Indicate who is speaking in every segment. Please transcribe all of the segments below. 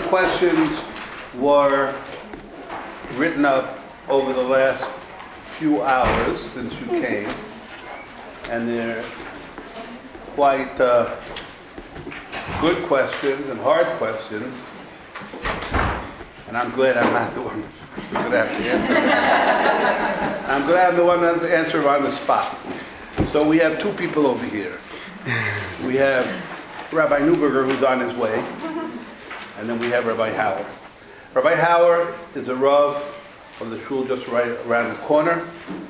Speaker 1: questions were written up over the last few hours since you came, and they're quite good questions and hard questions, and I'm glad I'm not the one who's going to have to answer them. I'm glad I'm the one to answer on the spot. So we have two people over here. We have Rabbi Neuberger, who's on his way, and then we have Rabbi Hauer. Rabbi Hauer is a Rav from the shul just right around the corner.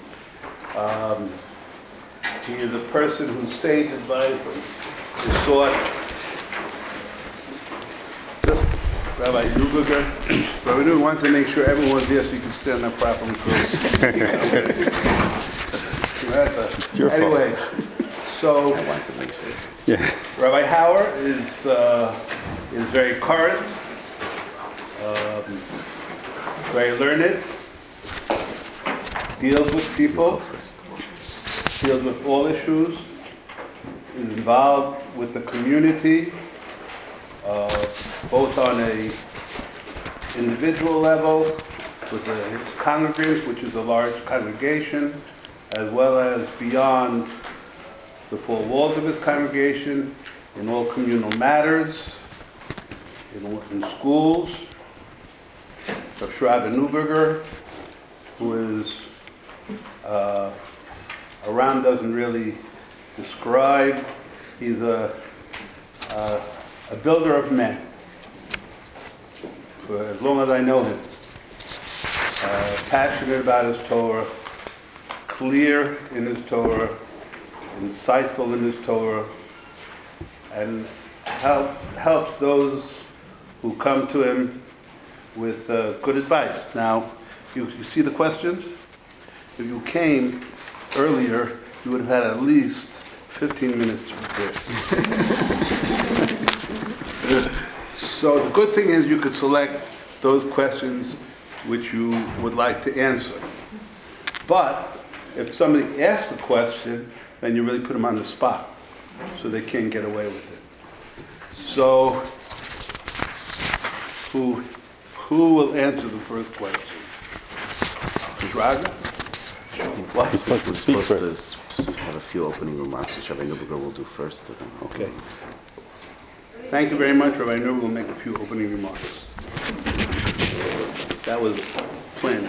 Speaker 1: He is a person whose sage advice is sought. Just Rabbi Neuberger. Rabbi Neuberger wants to make sure everyone's there so you can stand up properly.
Speaker 2: It's your
Speaker 1: anyway, so
Speaker 2: I want to make sure. Yeah.
Speaker 1: Rabbi Hauer is very current, very learned, deals with people, deals with all issues, is involved with the community, both on a individual level, with his congregants, which is a large congregation, as well as beyond the four walls of his congregation, in all communal matters, in schools. Rav Shraga Neuberger, who is around doesn't really describe. He's a builder of men, for as long as I know him. Passionate about his Torah, clear in his Torah, insightful in his Torah, and helps those who come to him with good advice. Now, you see the questions? If you came earlier, you would have had at least 15 minutes to prepare. So the good thing is you could select those questions which you would like to answer. But if somebody asks a question, then you really put them on the spot, so they can't get away with it. So, who will answer the first question? Shraga?
Speaker 2: He's supposed to speak first.
Speaker 3: To have a few opening remarks, which Rabbi Neuberger will do first.
Speaker 1: Okay. Thank you very much. Rabbi Neuberger will make a few opening remarks. That was planned.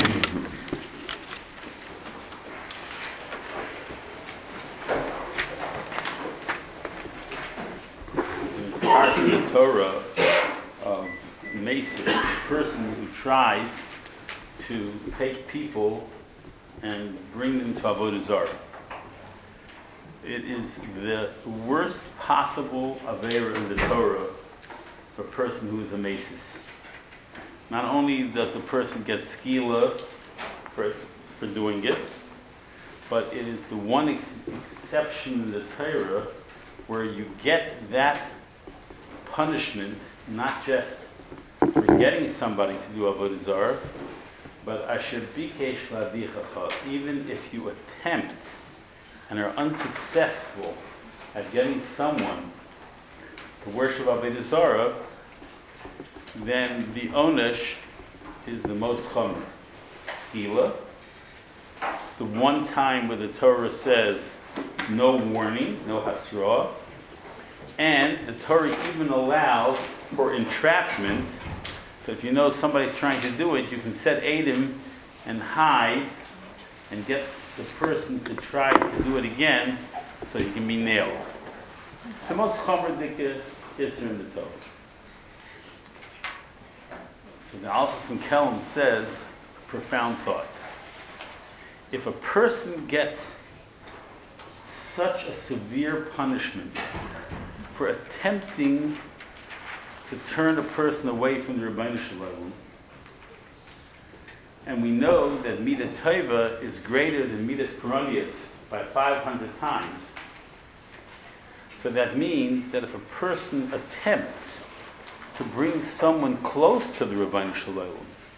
Speaker 4: The Torah of Mesis, a person who tries to take people and bring them to Avodah Zarah. It is the worst possible Aveira in the Torah for a person who is a Mesis. Not only does the person get skila for doing it, but it is the one exception in the Torah where you get that punishment, not just for getting somebody to do Avodah Zarah, but asher bikesh la'adichacha, even if you attempt and are unsuccessful at getting someone to worship Avodah Zarah, then the onesh is the most chomer. Skila. It's the one time where the Torah says no warning, no hasra, and the Torah even allows for entrapment. So if you know somebody's trying to do it, you can set Adam and hide and get the person to try to do it again so he can be nailed. It's the most chomer dika isser in the Torah. So the Alpha from Kelm says, profound thought. If a person gets such a severe punishment for attempting to turn a person away from the Rebbeinu Shalom, and we know that Midah Tova is greater than Midas Koronius by 500 times, so that means that if a person attempts to bring someone close to the Rebbeinu Shalom,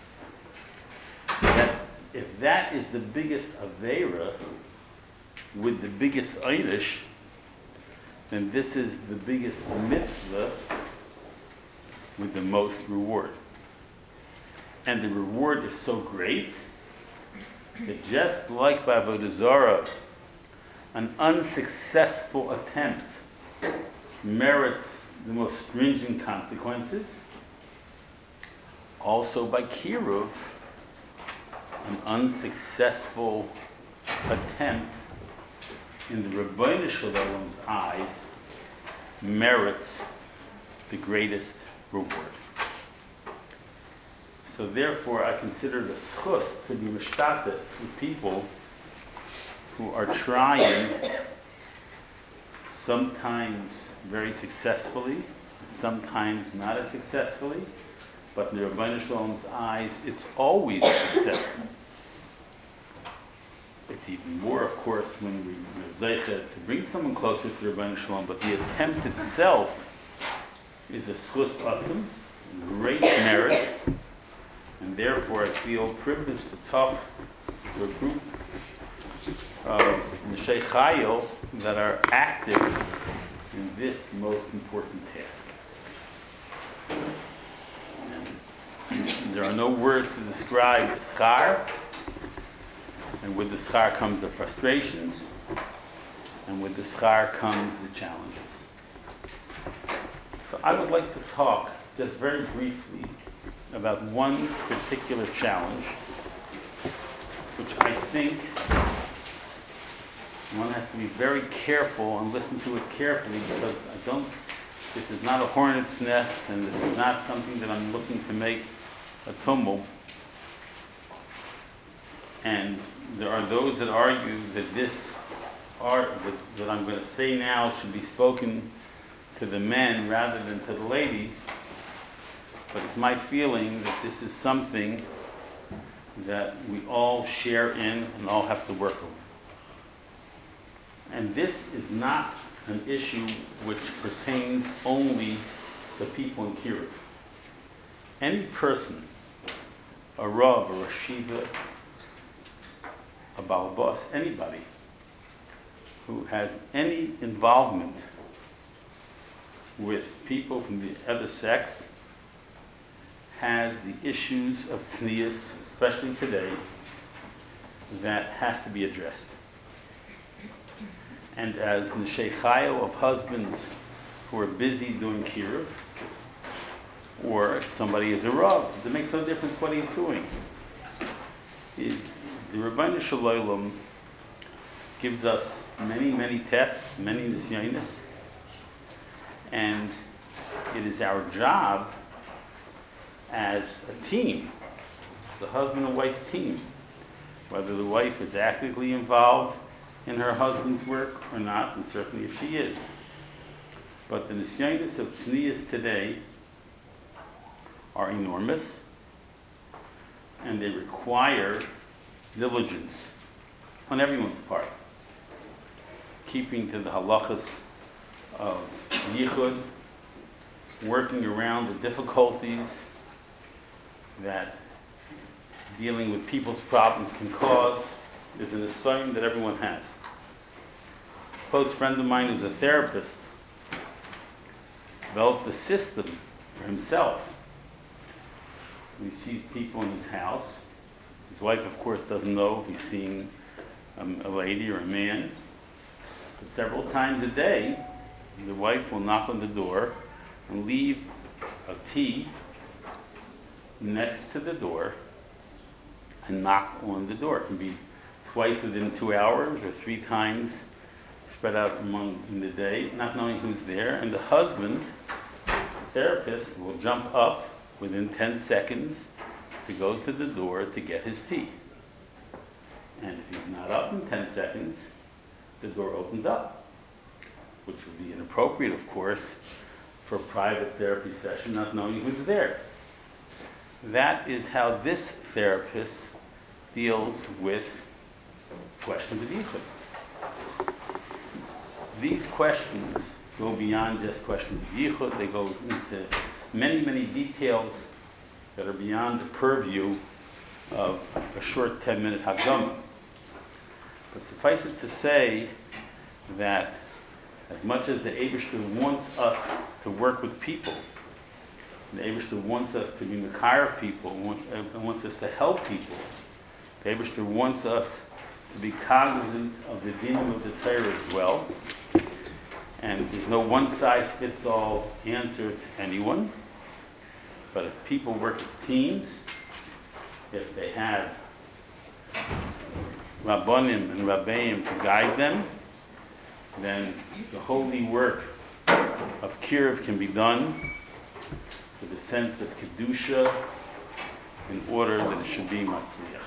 Speaker 4: that if that is the biggest Aveira with the biggest Einish, then this is the biggest mitzvah with the most reward. And the reward is so great that just like by Avodah Zarah, an unsuccessful attempt merits the most stringent consequences. Also by Kiruv, an unsuccessful attempt in the Rebbeinu Shalom's eyes merits the greatest reward. So therefore, I consider the schus to be mishtatet with people who are trying, sometimes very successfully, sometimes not as successfully, but in the Rebbeinu Shalom's eyes, it's always successful. It's even more, of course, when we're zeicha to bring someone closer to the Rebbeinu Shalom, but the attempt itself is a schus atzim, great merit, and therefore I feel privileged to talk to a group of Neshei Chayil that are active in this most important task. And there are no words to describe schar, and with the schar comes the frustrations, and with the schar comes the challenges. So I would like to talk just very briefly about one particular challenge, which I think one has to be very careful and listen to it carefully, because this is not a hornet's nest, and this is not something that I'm looking to make a tumult. And there are those that argue that that I'm going to say now should be spoken to the men rather than to the ladies. But it's my feeling that this is something that we all share in and all have to work on. And this is not an issue which pertains only to people in Kiruv. Any person, a Rav, or a Shiva, a Balbas, anybody who has any involvement with people from the other sex has the issues of tznius, especially today, that has to be addressed. And as Neshei Chayil of husbands who are busy doing Kiruv, or if somebody is a Rav, it makes no difference what he's doing. The Rebbeinu Shalom gives us many, many tests, many nisyonos, and it is our job as a team, as a husband and wife team, whether the wife is actively involved in her husband's work or not, and certainly if she is. But the nisyonos of tznius today are enormous, and they require diligence on everyone's part, keeping to the halachas of yichud, working around the difficulties that dealing with people's problems can cause, is an assignment that everyone has. A close friend of mine who's a therapist developed a system for himself. He sees people in his house. His wife, of course, doesn't know if he's seeing a lady or a man. But several times a day, the wife will knock on the door and leave a tea next to the door and knock on the door. It can be twice within 2 hours or 3 times spread out in the day, not knowing who's there. And the husband, the therapist, will jump up within 10 seconds to go to the door to get his tea. And if he's not up in 10 seconds, the door opens up, which would be inappropriate, of course, for a private therapy session, not knowing who's there. That is how this therapist deals with questions of yichud. These questions go beyond just questions of yichud. They go into many, many details that are beyond the purview of a short 10-minute Haggadah. But suffice it to say that as much as the Eibishter wants us to work with people, The Eibishter wants us to be Mekar of people, wants us to help people. The Eibishter wants us to be cognizant of the dinim of the Torah as well. And there's no one-size-fits-all answer to anyone. But if people work as teams, if they have Rabbanim and Rabbeim to guide them, then the holy work of Kiruv can be done with a sense of Kedusha in order that it should be Matzliach.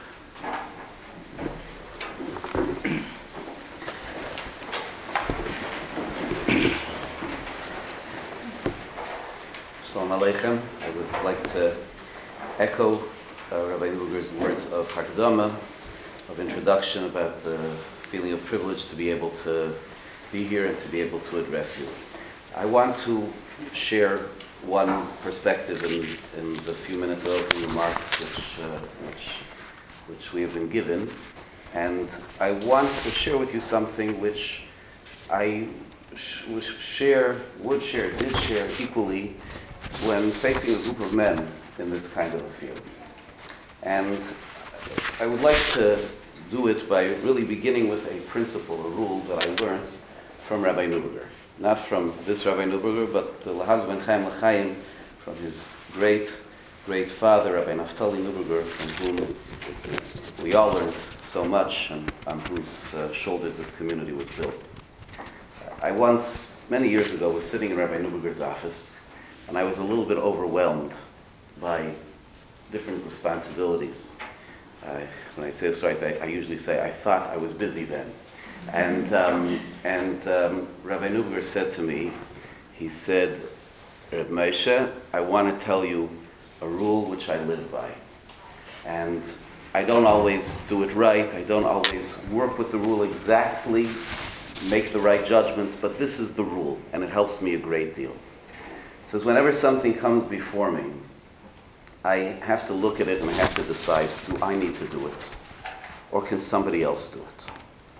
Speaker 3: Shalom Aleichem. I would like to echo Rabbi Nuberger's words of Hakdama, of introduction about the feeling of privilege to be able to be here and to be able to address you. I want to share one perspective in the few minutes of opening remarks which we have been given, and I want to share with you something which I did share equally when facing a group of men in this kind of a field. And I would like to do it by really beginning with a principle, a rule that I learned from Rabbi Nuberger. Not from this Rabbi Nuberger, but the Lahaz ben Chaim L'Chaim, from his great father, Rabbi Naftali Nuberger, from whom we all learned so much and on whose shoulders this community was built. I once, many years ago, was sitting in Rabbi Nuberger's office, and I was a little bit overwhelmed by different responsibilities. When I say this right, I usually say I thought I was busy then. And Rabbi Nuberger said to me, he said, Reb Moshe, I want to tell you a rule which I live by. And I don't always do it right, I don't always work with the rule exactly, make the right judgments, but this is the rule, and it helps me a great deal. It says, whenever something comes before me, I have to look at it and I have to decide, do I need to do it? Or can somebody else do it?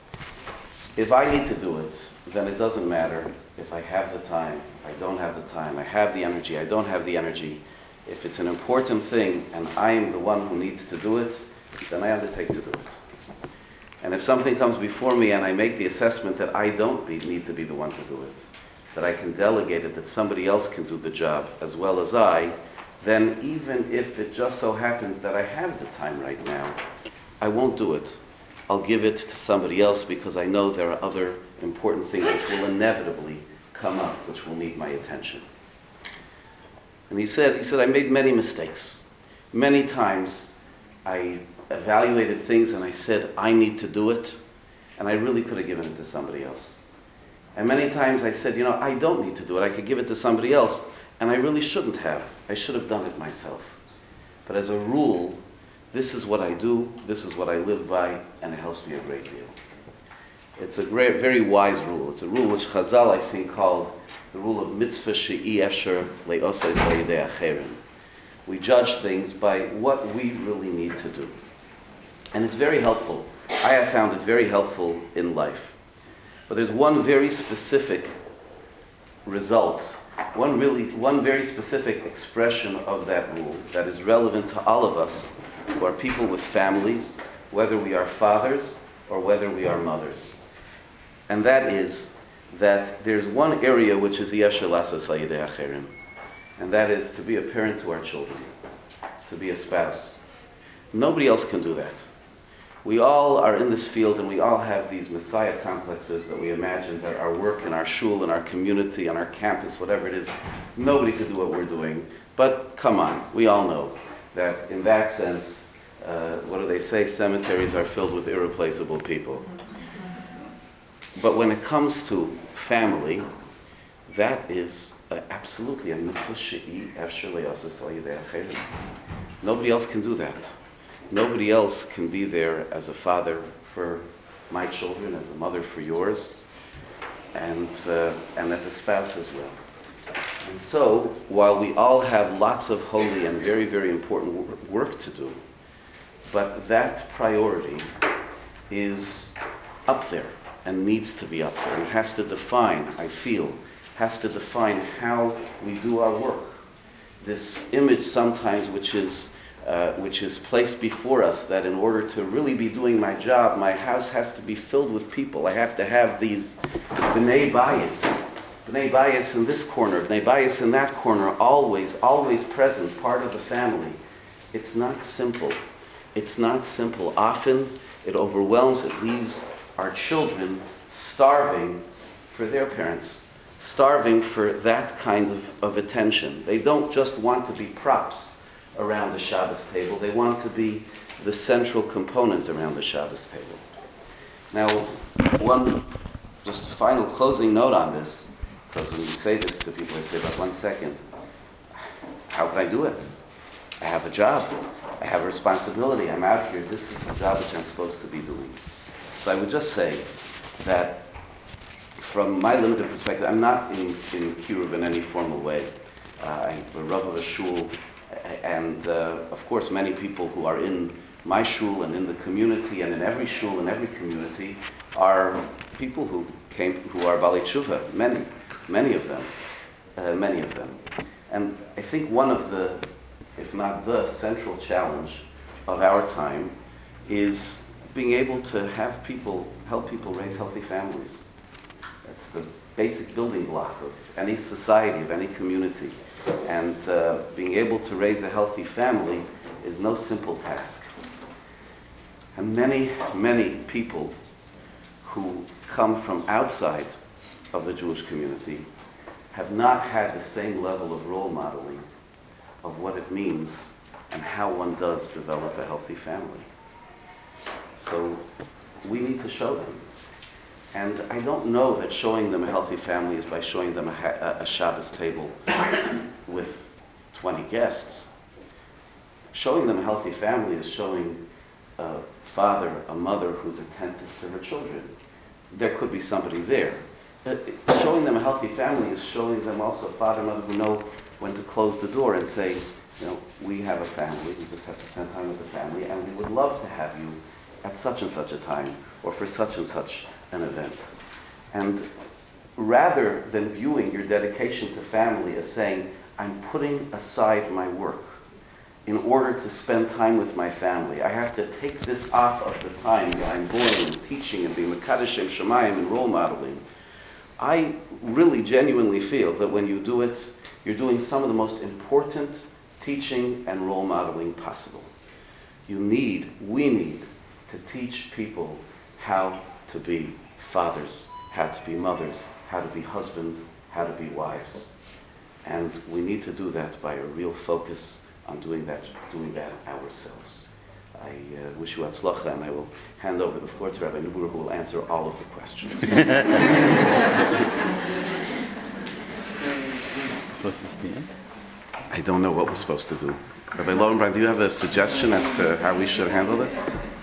Speaker 3: If I need to do it, then it doesn't matter if I have the time, I don't have the time, I have the energy, I don't have the energy. If it's an important thing and I am the one who needs to do it, then I undertake to do it. And if something comes before me and I make the assessment that I don't need to be the one to do it, that I can delegate it, that somebody else can do the job as well as I, then even if it just so happens that I have the time right now, I won't do it. I'll give it to somebody else because I know there are other important things which will inevitably come up, which will need my attention. And he said, I made many mistakes. Many times I evaluated things and I said, I need to do it, and I really could have given it to somebody else. And many times I said, I don't need to do it. I could give it to somebody else, and I really shouldn't have. I should have done it myself. But as a rule, this is what I do, this is what I live by, and it helps me a great deal. It's a very wise rule. It's a rule which Chazal, I think, called the rule of mitzvah she'i efsher le'osay sayidei acherim. We judge things by what we really need to do. And it's very helpful. I have found it very helpful in life. But there's one very specific result, one very specific expression of that rule that is relevant to all of us who are people with families, whether we are fathers or whether we are mothers. And that is that there's one area which is yeshel asas sayidei acherim, and that is to be a parent to our children, to be a spouse. Nobody else can do that. We all are in this field and we all have these messiah complexes that we imagine that our work in our shul, in our community, on our campus, whatever it is, nobody could do what we're doing. But come on, we all know that in that sense, what do they say? Cemeteries are filled with irreplaceable people. But when it comes to family, that is absolutely a mitzvah she'i efsher le'aseh sayidei acherim. Nobody else can do that. Nobody else can be there as a father for my children, as a mother for yours, and as a spouse as well. And so, while we all have lots of holy and very, very important work to do, but that priority is up there and needs to be up there. And it has to define, I feel, how we do our work. image sometimes which is placed before us, that in order to really be doing my job, my house has to be filled with people. I have to have these b'nei bayis in this corner, b'nei bayis in that corner, always present, part of the family. It's not simple. It's not simple. Often it overwhelms, it leaves our children starving for their parents, starving for that kind of attention. They don't just want to be props around the Shabbos table, they want to be the central component around the Shabbos table. Now, one just final closing note on this, because when you say this to people, they say, but 1 second, how can I do it? I have a job, I have a responsibility, I'm out here, this is the job which I'm supposed to be doing. So I would just say that from my limited perspective, I'm not in Kiruv in any formal way. I'm a Rav of a shul, and of course many people who are in my shul and in the community and in every shul and every community are people who are Balei Tshuva, many of them. And I think one of the, if not the central challenge of our time is being able to help people raise healthy families. That's the basic building block of any society, of any community. And being able to raise a healthy family is no simple task. And many people who come from outside of the Jewish community have not had the same level of role modeling of what it means and how one does develop a healthy family. So we need to show them. And I don't know that showing them a healthy family is by showing them a Shabbos table with 20 guests. Showing them a healthy family is showing a father, a mother who's attentive to her children. There could be somebody there. Showing them a healthy family is showing them also a father and mother who know when to close the door and say, we have a family, we just have to spend time with the family, and we would love to have you at such and such a time, or for such and such an event. And rather than viewing your dedication to family as saying, I'm putting aside my work in order to spend time with my family, I have to take this off of the time that I'm boiling and teaching and being Mekadosh Shem Shamayim and role modeling, I really genuinely feel that when you do it, you're doing some of the most important teaching and role modeling possible. We need to teach people how to be fathers, how to be mothers, how to be husbands, how to be wives. And we need to do that by a real focus on doing that ourselves. I wish you Hatzlacha, and I will hand over the floor to Rabbi Nubur, who will answer all of the questions.
Speaker 4: Supposed to stand?
Speaker 3: I don't know what we're supposed to do. Rabbi Lowenbrand, do you have a suggestion as to how we should handle this?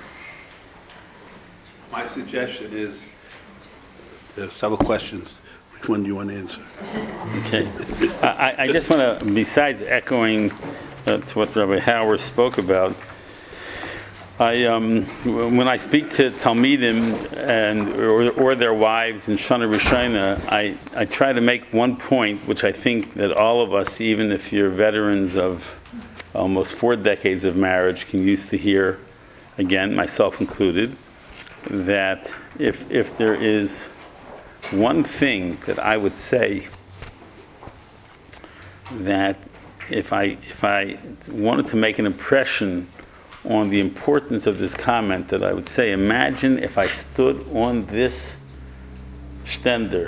Speaker 1: My suggestion is, there's several questions. Which one do you want to answer?
Speaker 4: Okay. I just want to, besides echoing to what Rabbi Hauer spoke about, when I speak to Talmidim or their wives in Shana Rishona, I try to make one point, which I think that all of us, even if you're veterans of almost 4 decades of marriage, can use to hear, again, myself included, that if there is one thing that I would say, that if I wanted to make an impression on the importance of this comment, that I would say, imagine if I stood on this stender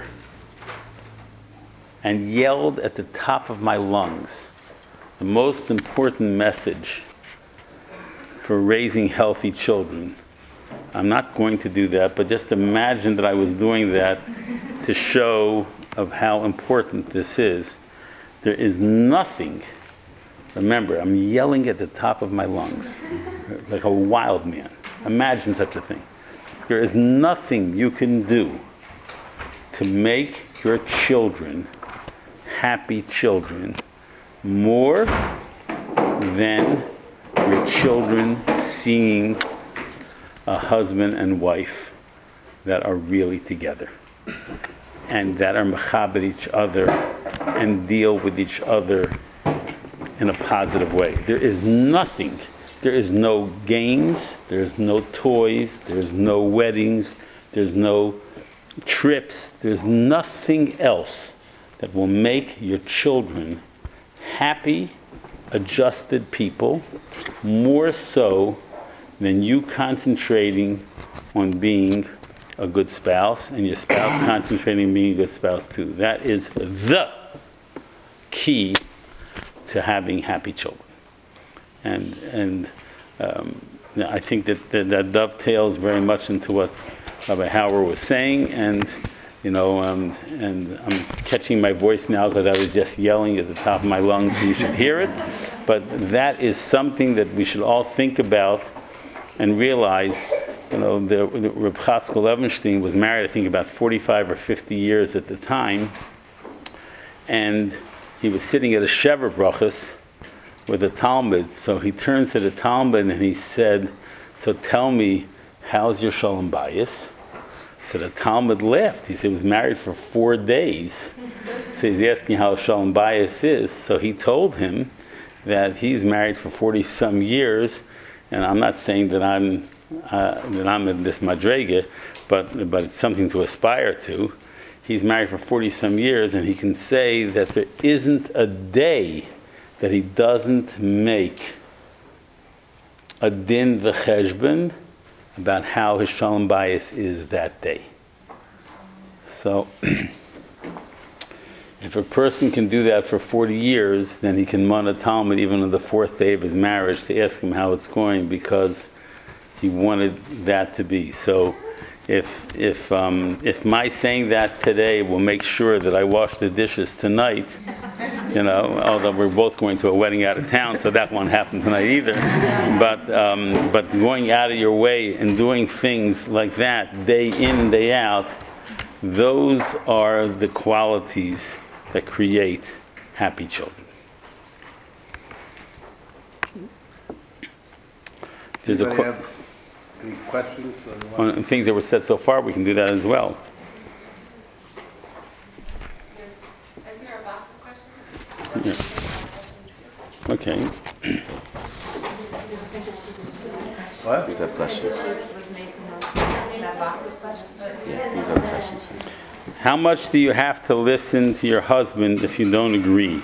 Speaker 4: and yelled at the top of my lungs the most important message for raising healthy children. I'm not going to do that, but just imagine that I was doing that to show of how important this is. There is nothing, remember, I'm yelling at the top of my lungs, like a wild man. Imagine such a thing. There is nothing you can do to make your children happy children more than your children seeing a husband and wife that are really together and that are mechabed each other and deal with each other in a positive way. There is nothing. There is no games, there's no toys, there's no weddings, there's no trips, there's nothing else that will make your children happy, adjusted people, more so than you concentrating on being a good spouse and your spouse concentrating on being a good spouse too. That is the key to having happy children. And I think that dovetails very much into what Rabbi Hauer was saying, and and I'm catching my voice now because I was just yelling at the top of my lungs, so you should hear it. But that is something that we should all think about and realize. The Reb Chatzkel Levenstein was married, I think, about 45 or 50 years at the time, and he was sitting at a Shever Brachos with the Talmud. So he turns to the Talmud and he said, "So tell me, how's your Shalom Bayis?" So the Talmud laughed. He said he was married for 4 days. So he's asking how Shalom Bayis is. So he told him that he's married for 40-some years, and I'm not saying that I'm in this madrega, but it's something to aspire to. He's married for 40-some years, and he can say that there isn't a day that he doesn't make a din v'cheshbon about how his Shalom Bayis is that day. So, if a person can do that for 40 years, then he can mun a Talmud even on the 4th day of his marriage to ask him how it's going, because he wanted that to be. So, if my saying that today will make sure that I wash the dishes tonight, although we're both going to a wedding out of town, so that won't happen tonight either. But going out of your way and doing things like that day in, day out, those are the qualities that create happy children. There's
Speaker 1: have any questions?
Speaker 4: on things that were said so far, we can do that as well.
Speaker 5: Is there a box of questions?
Speaker 4: Yeah. Okay.
Speaker 1: What?
Speaker 2: These are questions.
Speaker 5: Was made from that box of questions?
Speaker 2: Yeah, these are questions.
Speaker 4: How much do you have to listen to your husband if you don't agree?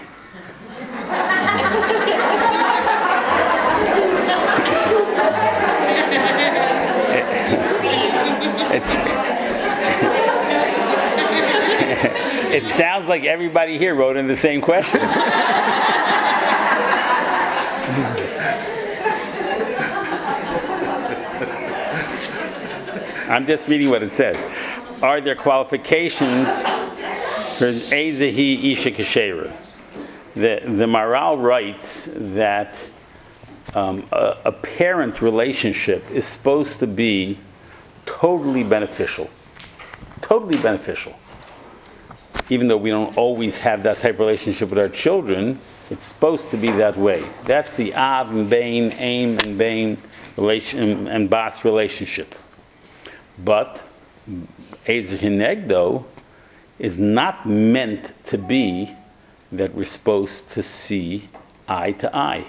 Speaker 4: It sounds like everybody here wrote in the same question. I'm just reading what it says. Are there qualifications for Ezehi Isha Keshera? The Maharal writes that a parent relationship is supposed to be totally beneficial. Totally beneficial. Even though we don't always have that type of relationship with our children, it's supposed to be that way. That's the Av and Bain, Aim and Bain relation and Bas relationship. But Ezer Hinegdo is not meant to be that we're supposed to see eye to eye.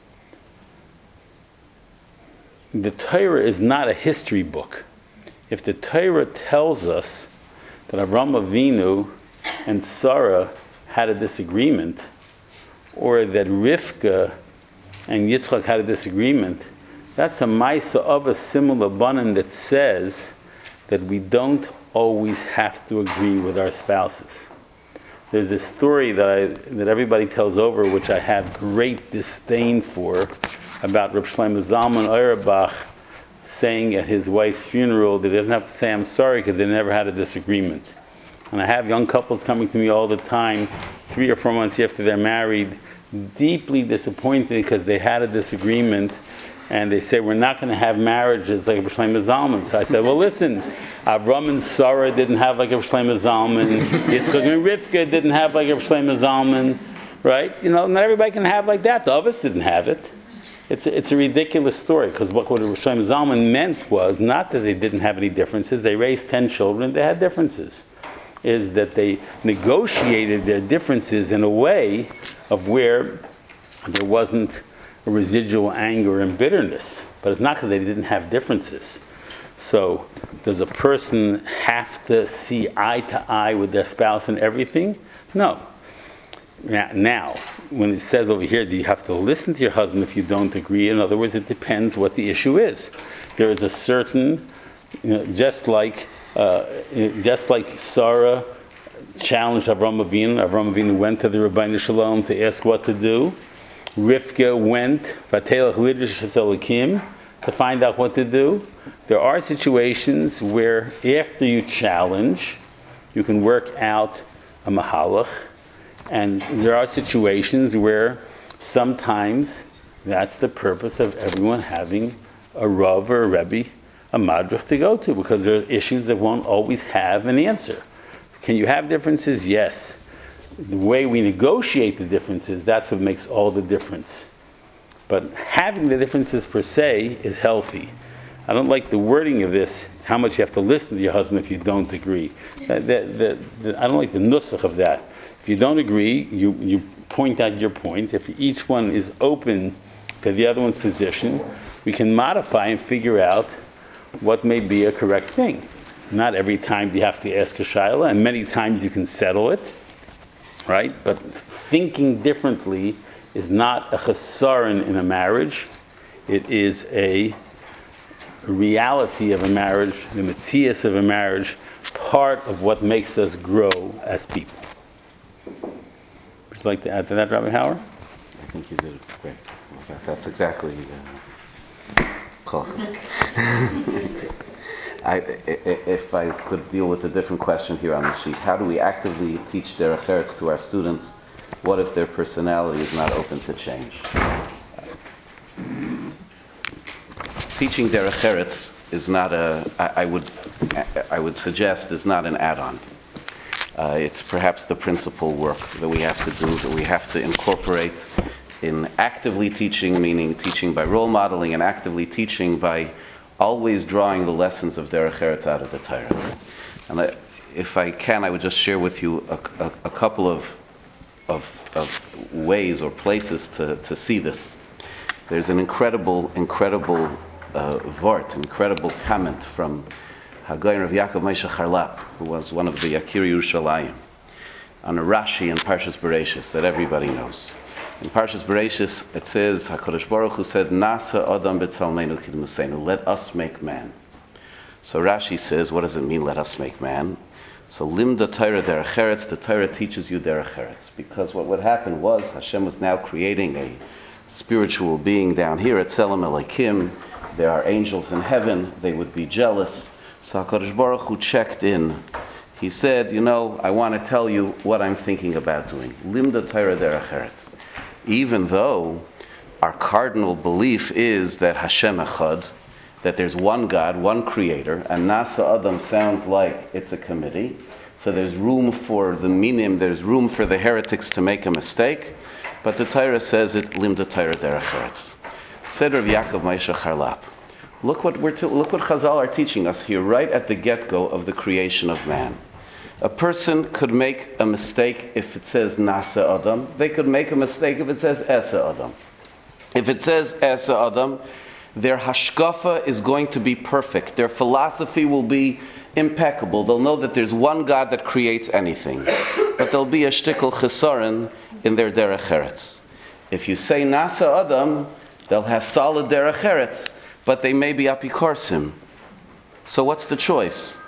Speaker 4: The Torah is not a history book. If the Torah tells us that Avraham Avinu and Sarah had a disagreement, or that Rivka and Yitzchak had a disagreement, that's a Maisa of a similar banan that says that we don't always have to agree with our spouses. There's this story that everybody tells over, which I have great disdain for, about Reb Shlomo Zalman Auerbach saying at his wife's funeral that he doesn't have to say I'm sorry because they never had a disagreement. And I have young couples coming to me all the time, 3 or 4 months after they're married, deeply disappointed because they had a disagreement, and they say, we're not going to have marriages like Reb Shlomo Zalman. So I said, well, listen, Avram and Sarah didn't have like Reb Shlomo Zalman, Yitzchak and Rivka didn't have like Reb Shlomo Zalman, right? Not everybody can have like that. The others didn't have it. It's a ridiculous story, because what Reb Shlomo Zalman meant was not that they didn't have any differences. They raised 10 children, they had differences. Is that they negotiated their differences in a way of where there wasn't a residual anger and bitterness. But it's not because they didn't have differences. So, does a person have to see eye to eye with their spouse and everything? No. Now, when it says over here, do you have to listen to your husband if you don't agree? In other words, it depends what the issue is. There is a certain, just like Sarah challenged Avraham Avinu went to the Rabbeinu Shalom to ask what to do. Rivka went, Vatelach Lidrash Selakim, to find out what to do. There are situations where after you challenge, you can work out a mahalach, and there are situations where sometimes that's the purpose of everyone having a Rav or a Rebbe, a Madrich to go to, because there are issues that won't always have an answer. Can you have differences? Yes. The way we negotiate the differences, that's what makes all the difference. But having the differences per se is healthy. I don't like the wording of this, how much you have to listen to your husband if you don't agree. I don't like the nusach of that. If you don't agree, you point out your point. If each one is open to the other one's position, we can modify and figure out what may be a correct thing. Not every time you have to ask a shayla, and many times you can settle it, right? But thinking differently is not a chesaron in a marriage. It is a reality of a marriage, the metzias of a marriage, part of what makes us grow as people. Would you like to add to that, Rabbi Hauer?
Speaker 3: I think you did great. That's exactly if I could deal with a different question here on the sheet, how do we actively teach derech eretz to our students? What if their personality is not open to change? Teaching derech eretz is not I would suggest is not an add-on. It's perhaps the principal work that we have to do, that we have to incorporate in actively teaching, meaning teaching by role modeling, and actively teaching by always drawing the lessons of derech eretz out of the Torah. And if I can, I would just share with you a couple of ways or places to see this. There's an incredible vort, incredible comment from Hagoy Rav Yaakov Moshe Charlap, who was one of the Yakir Yerushalayim, on a Rashi in Parshas Bereishis that everybody knows. In Parshas Bereishis, it says, HaKadosh Baruch Hu said, Nasa Adam b'tzalmeinu kidmusenu, let us make man. So Rashi says, what does it mean, let us make man? So Limda Torah derech eretz, the Torah teaches you derech eretz. Because what would happen was, Hashem was now creating a spiritual being down here at Tzelem Elokim. There are angels in heaven, they would be jealous. So HaKadosh Baruch Hu checked in. He said, I want to tell you what I'm thinking about doing. Limda Torah derech eretz. Even though our cardinal belief is that Hashem Echad, that there's one God, one Creator, and Nasa Adam sounds like it's a committee, so there's room for the minim, there's room for the heretics to make a mistake, but the Torah says it, Limda Torah derech eretz. Said Rav Yaakov Moshe Charlap. Look what Chazal are teaching us here, right at the get-go of the creation of man. A person could make a mistake if it says Nasa Adam. They could make a mistake if it says Esa Adam. If it says Esa Adam, their hashkafa is going to be perfect. Their philosophy will be impeccable. They'll know that there's one God that creates anything. But there'll be a shtickle chesaron in their derech eretz. If you say Nasa Adam, they'll have solid derech eretz, but they may be apikorsim. So what's the choice?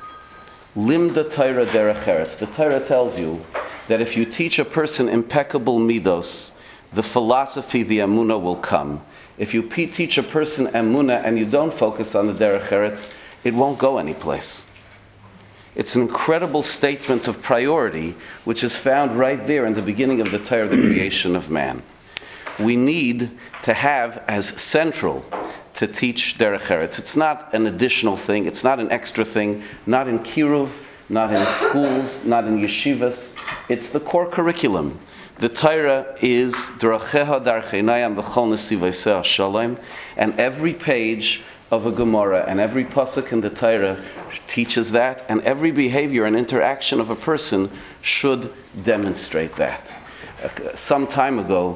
Speaker 3: Limda Torah derech eretz. The Torah tells you that if you teach a person impeccable midos, the philosophy, the emunah will come. If you teach a person emunah and you don't focus on the derech eretz, it won't go anyplace. It's an incredible statement of priority, which is found right there in the beginning of the Torah, the creation of man. We need to have as central to teach derech eretz. It's not an additional thing. It's not an extra thing. Not in kiruv, not in schools, not in yeshivas. It's the core curriculum. The Torah is D'rachecha darcheinayam v'chol nesivoseh shalom, and every page of a Gemara and every pasuk in the Torah teaches that, and every behavior and interaction of a person should demonstrate that. Some time ago,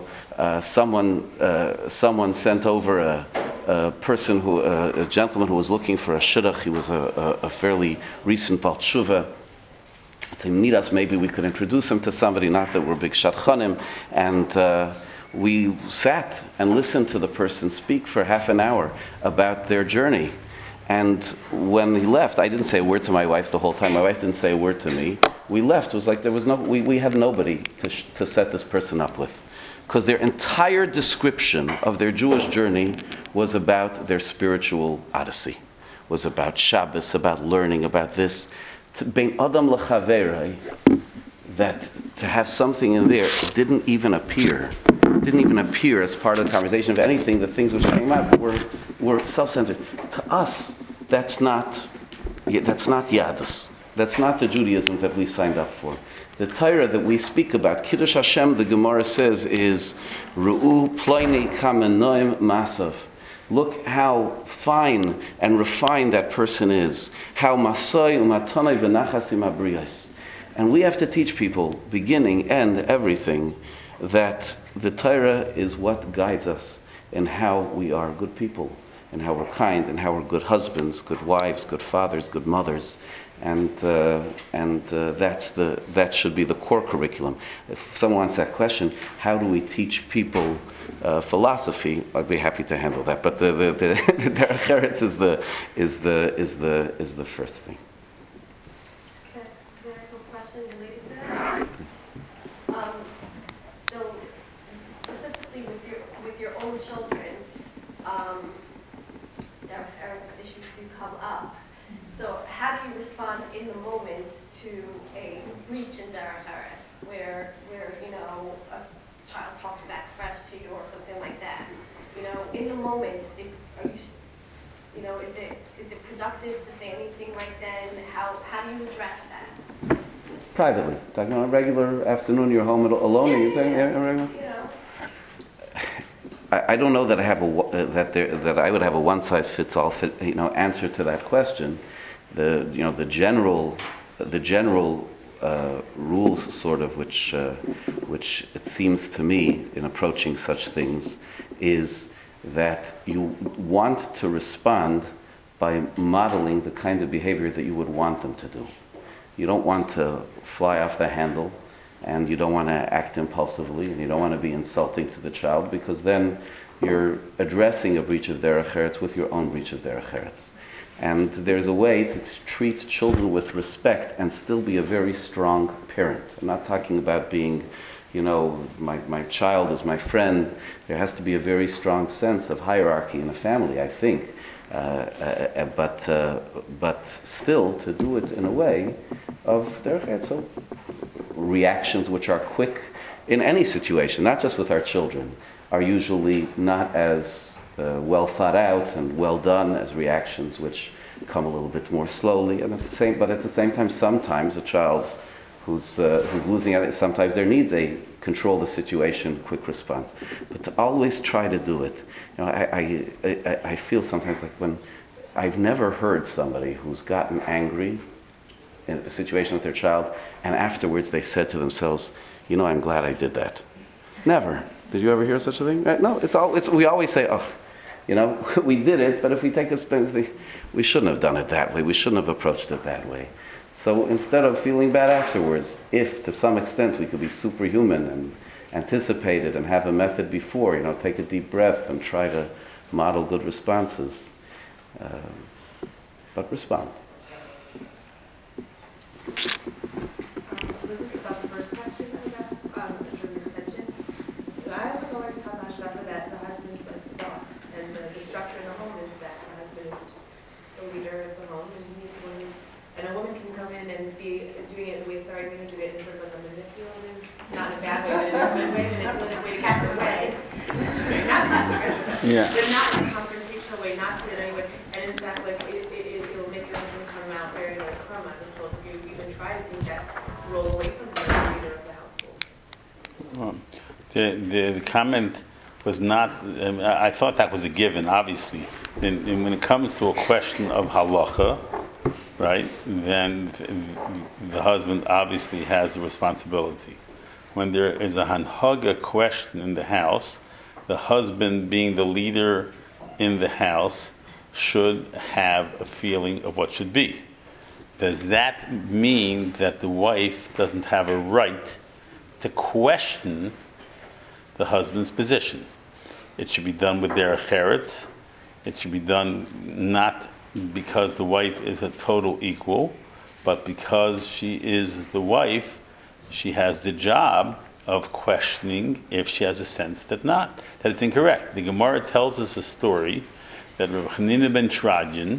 Speaker 3: someone sent over a gentleman who was looking for a shidduch. He was a fairly recent Baal Tshuva. To meet us, maybe we could introduce him to somebody, not that we're big shadchanim. And we sat and listened to the person speak for half an hour about their journey. And when he left, I didn't say a word to my wife the whole time. My wife didn't say a word to me. We left. It was like we had nobody to set this person up with. Because their entire description of their Jewish journey was about their spiritual odyssey. Was about Shabbos, about learning, about this. Bein Adam l'chaverei, that to have something in there didn't even appear as part of the conversation. If anything, the things which came up were self-centered. To us, that's not Yadus. That's not the Judaism that we signed up for. The Torah that we speak about, Kiddush Hashem, the Gemara says, is Ru'u ploini kamenoim masav. Look how fine and refined that person is. How masoi umatonai v'nachasim abriyos. And we have to teach people, beginning, end, everything, that the Torah is what guides us in how we are good people, and how we're kind, and how we're good husbands, good wives, good fathers, good mothers. And that should be the core curriculum. If someone wants that question, how do we teach people philosophy? I'd be happy to handle that. But the Derech Eretz is the first thing.
Speaker 5: Can I ask a question related to that? So specifically with your own children, Derech Eretz issues do come up. So how do you respond in the moment to a breach in Derech Eretz, where a child talks back fresh to you or something like that? In the moment, is it productive to say anything right then? How do you address that?
Speaker 3: Privately, talking on a regular afternoon, you're home alone.
Speaker 5: Yeah,
Speaker 3: Are you saying regular? I don't know that I have that I would have a one-size-fits-all answer to that question. The general rules, sort of, which it seems to me in approaching such things, is that you want to respond by modeling the kind of behavior that you would want them to do. You don't want to fly off the handle, and you don't want to act impulsively, and you don't want to be insulting to the child, because then you're addressing a breach of Derech Eretz with your own breach of Derech Eretz. And there's a way to treat children with respect and still be a very strong parent. I'm not talking about being, my child is my friend. There has to be a very strong sense of hierarchy in a family, I think. But still to do it in a way of Derech Eretz. So reactions which are quick in any situation, not just with our children, are usually not as well thought out and well done as reactions which come a little bit more slowly. And at the same time, sometimes a child who's losing it, sometimes there needs a control the situation, quick response. But to always try to do it. I feel sometimes like when I've never heard somebody who's gotten angry in a situation with their child, and afterwards they said to themselves, I'm glad I did that. Never. Did you ever hear such a thing? No, we always say, we did it, but if we take this thing, we shouldn't have done it that way. We shouldn't have approached it that way. So instead of feeling bad afterwards, if to some extent we could be superhuman and anticipate it and have a method before, take a deep breath and try to model good responses, but respond.
Speaker 6: This is about the first question that was asked, sort of extension. I was always taught that the husband is like the boss, and the structure in the home is that the husband is the leader of the home, and he's the one and a woman can come in and be doing it in a way, sorry, I'm going to do it in sort of like a manipulative, not in a bad way, but in a good way, manipulative way to cast away. Not passive aggressive, but not in a confrontational way, not to get anywhere. And in fact, it'll make your husband come out very firm on this whole, if you even try to take that role away from the leader of the household.
Speaker 4: The comment was not, I thought that was a given, obviously. And when it comes to a question of halacha, right, then the husband obviously has the responsibility. When there is a hanhaga question in the house, the husband being the leader in the house should have a feeling of what should be. Does that mean that the wife doesn't have a right to question the husband's position? It should be done with derech eretz. It should be done not because the wife is a total equal, but because she is the wife, she has the job of questioning if she has a sense that it's incorrect. The Gemara tells us a story that Rav Chanina ben Tradian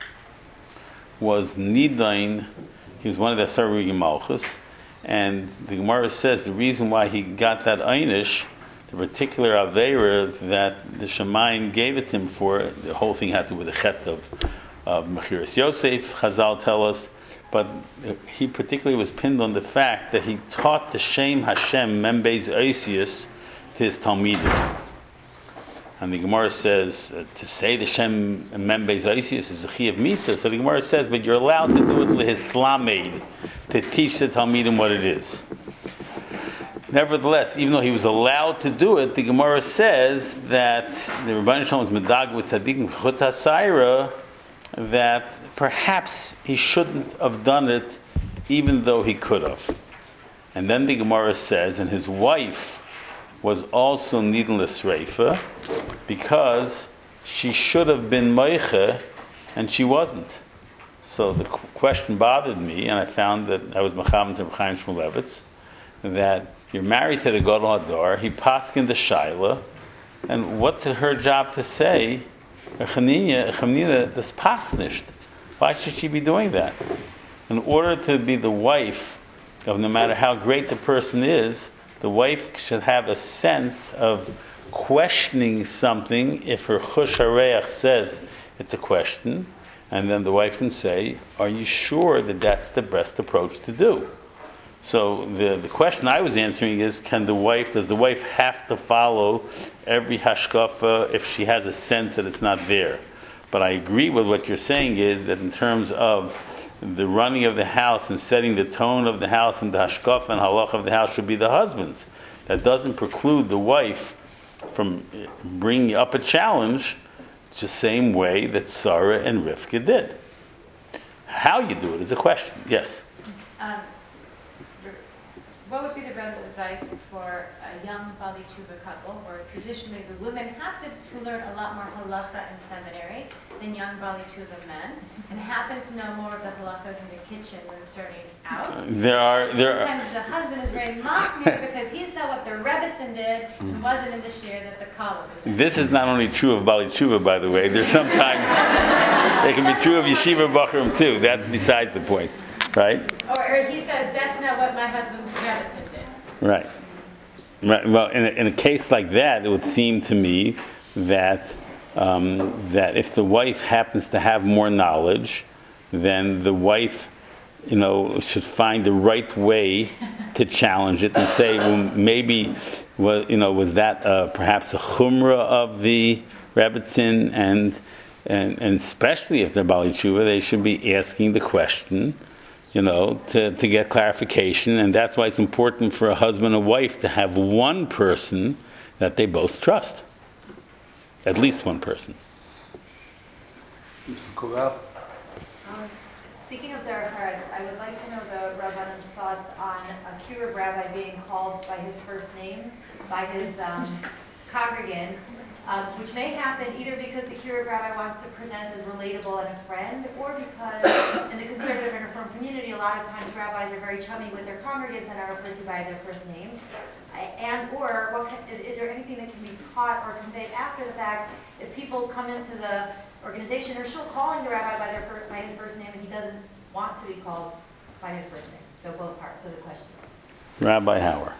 Speaker 4: was nidain. He was one of the Sarugim Malchus, and the Gemara says the reason why he got that einish, the particular aveira that the Shamayim gave it to him for, the whole thing had to do with the chet of Mechiras Yosef. Chazal tell us, but he particularly was pinned on the fact that he taught the Shem Hashem Membeis Oisius to his Talmidim. And the Gemara says, to say the Shem Membeis Oisius is a chi of Misa. So the Gemara says, but you're allowed to do it lehislamed, to teach the Talmidim what it is. Nevertheless, even though he was allowed to do it, the Gemara says that the Rebbeinu Shalom was medag with tzaddikim chut hasayra, that perhaps he shouldn't have done it, even though he could have. And then the Gemara says, and his wife was also needless reifa, because she should have been meiche, and she wasn't. So the question bothered me, and I found that I was Mechaber to Chaim Shmulevitz, that you're married to the Gadol Hador, he paskin the Shaila, and what's her job to say? Chanina, das passt nicht. Why should she be doing that? In order to be the wife of no matter how great the person is, the wife should have a sense of questioning something if her chush hareach says it's a question, and then the wife can say, are you sure that that's the best approach to do? So the question I was answering is, does the wife have to follow every hashkafa if she has a sense that it's not there? But I agree with what you're saying is that in terms of the running of the house and setting the tone of the house and the hashkafa and halach of the house should be the husband's. That doesn't preclude the wife from bringing up a challenge the same way that Sarah and Rivka did. How you do it is a question. Yes?
Speaker 6: What would be the Rebbe's advice for a young Bali Tshuva couple, or traditionally the women have to learn a lot more halacha in seminary than young Bali Tshuva men, and happen to know more of the halachas in the kitchen when starting out? Sometimes the husband is very machmir because he saw what the Rebbetzin did and wasn't in the share that the Kala was in.
Speaker 4: This is not only true of Bali Tshuva, by the way. There's sometimes it can be true of Yeshiva Bachurim too. That's besides the point. Right?
Speaker 6: Or he says, that's not what my husband's Rebbetzin did.
Speaker 4: Right. Well, in a case like that, it would seem to me that that if the wife happens to have more knowledge, then the wife, should find the right way to challenge it and say, well, maybe, was that perhaps a chumrah of the Rebbetzin, and especially if they're Bali Tshuva, they should be asking the question, to get clarification. And that's why it's important for a husband and wife to have one person that they both trust. At least one person.
Speaker 7: Speaking of derech eretz, I would like to know the Rabbanim's thoughts on a kiruv rabbi being called by his first name by his congregants, which may happen either because the kiruv rabbi wants to present as relatable and a friend, or because in the conservative and reform community, a lot of times rabbis are very chummy with their congregants and are referred to by their first name. Is there anything that can be taught or conveyed after the fact if people come into the organization or still calling the rabbi by his first name and he doesn't want to be called by his first name? So both parts of the question.
Speaker 4: Rabbi Hauer.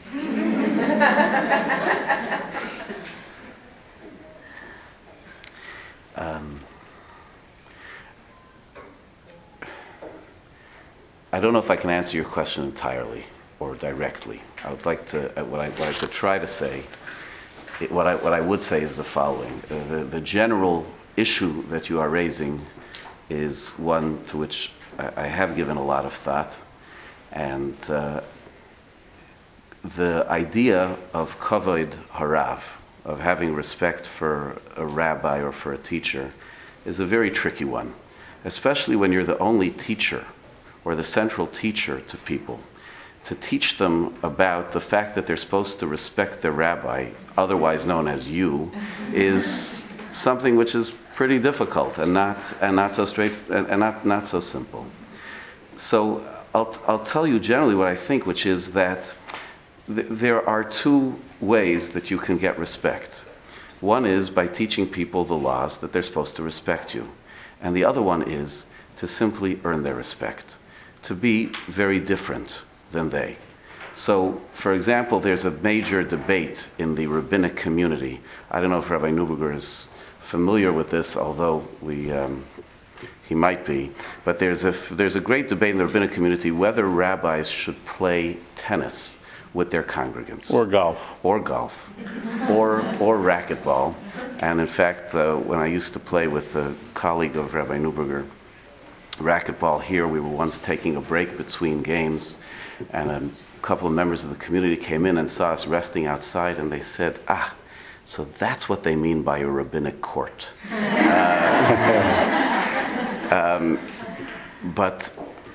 Speaker 3: I don't know if I can answer your question entirely or directly. I would like to. What I could try to say, what I would say is the following: the general issue that you are raising is one to which I have given a lot of thought, and the idea of kavod harav, of having respect for a rabbi or for a teacher is a very tricky one, especially when you're the only teacher or the central teacher to people. To teach them about the fact that they're supposed to respect their rabbi, otherwise known as you, is something which is pretty difficult and not so straight and not so simple. So I'll tell you generally what I think, which is that there are two ways that you can get respect. One is by teaching people the laws that they're supposed to respect you, and the other one is to simply earn their respect, to be very different than they. So, for example, there's a major debate in the rabbinic community. I don't know if Rabbi Neuberger is familiar with this, although he might be. But there's a great debate in the rabbinic community whether rabbis should play tennis with their congregants.
Speaker 2: Or golf.
Speaker 3: Or racquetball. And in fact, when I used to play with a colleague of Rabbi Neuberger, racquetball here, we were once taking a break between games, and a couple of members of the community came in and saw us resting outside, and they said, so that's what they mean by a rabbinic court. But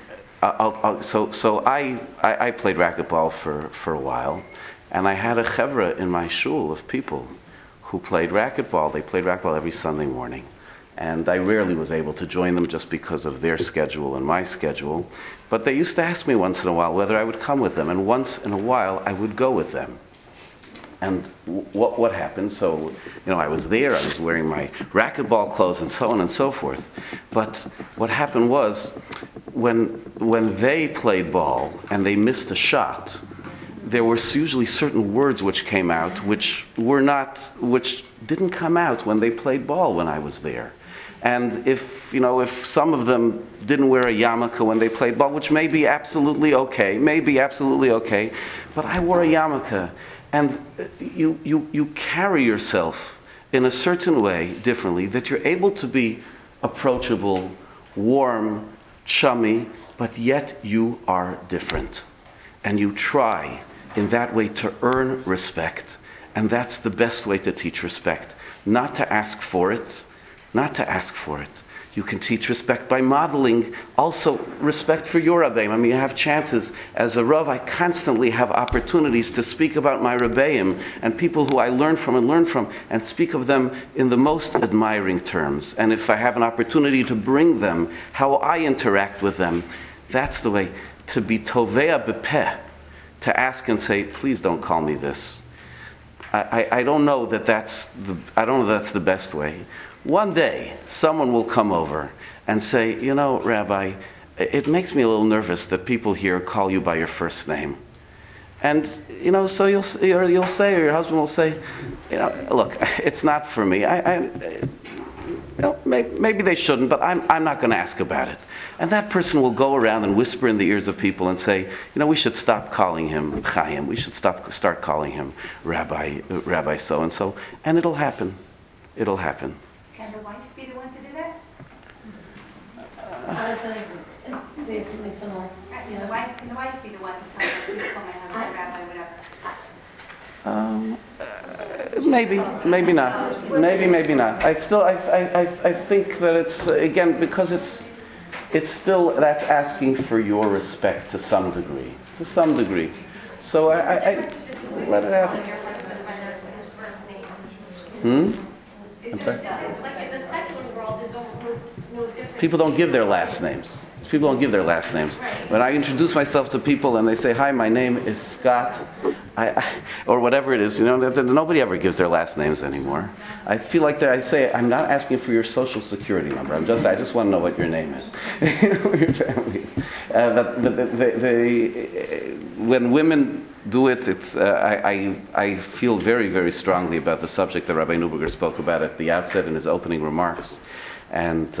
Speaker 3: I played racquetball for a while, and I had a chevra in my shul of people who played racquetball. They played racquetball every Sunday morning. And I rarely was able to join them just because of their schedule and my schedule. But they used to ask me once in a while whether I would come with them. And once in a while, I would go with them. And what happened? So, I was there, I was wearing my racquetball clothes and so on and so forth. But what happened was, when they played ball and they missed a shot, there were usually certain words which came out which didn't come out when they played ball when I was there. And if some of them didn't wear a yarmulke when they played ball, which may be absolutely okay, but I wore a yarmulke, and you carry yourself in a certain way differently, that you're able to be approachable, warm, chummy, but yet you are different. And you try in that way to earn respect, and that's the best way to teach respect. Not to ask for it. You can teach respect by modeling also respect for your Rebbeim. You have chances. As a Rav, I constantly have opportunities to speak about my Rebbeim and people who I learn from, and speak of them in the most admiring terms. And if I have an opportunity to bring them, how I interact with them, that's the way. To be tovea bepeh, to ask and say, please don't call me this. I don't know that that's the best way. One day, someone will come over and say, Rabbi, it makes me a little nervous that people here call you by your first name. And, so you'll say, or your husband will say, look, it's not for me. Maybe they shouldn't, but I'm not going to ask about it. And that person will go around and whisper in the ears of people and say, we should stop calling him Chaim. We should start calling him Rabbi so-and-so. And it'll happen.
Speaker 7: Can the wife be the one to do that? Can the wife be the one to tell her, please call my husband Rabbi, whatever?
Speaker 3: Maybe not. Maybe not. I think that it's, again, because it's still, that's asking for your respect to some degree. So I let it happen. I'm sorry?
Speaker 5: It's like in the secular world, there's almost no difference.
Speaker 3: People don't give their last names. When I introduce myself to people and they say, hi, my name is Scott, or whatever it is, nobody ever gives their last names anymore. I feel like I say, I'm not asking for your social security number. I just want to know what your name is. Your family. When women do it, I feel very, very strongly about the subject that Rabbi Neuberger spoke about at the outset in his opening remarks. And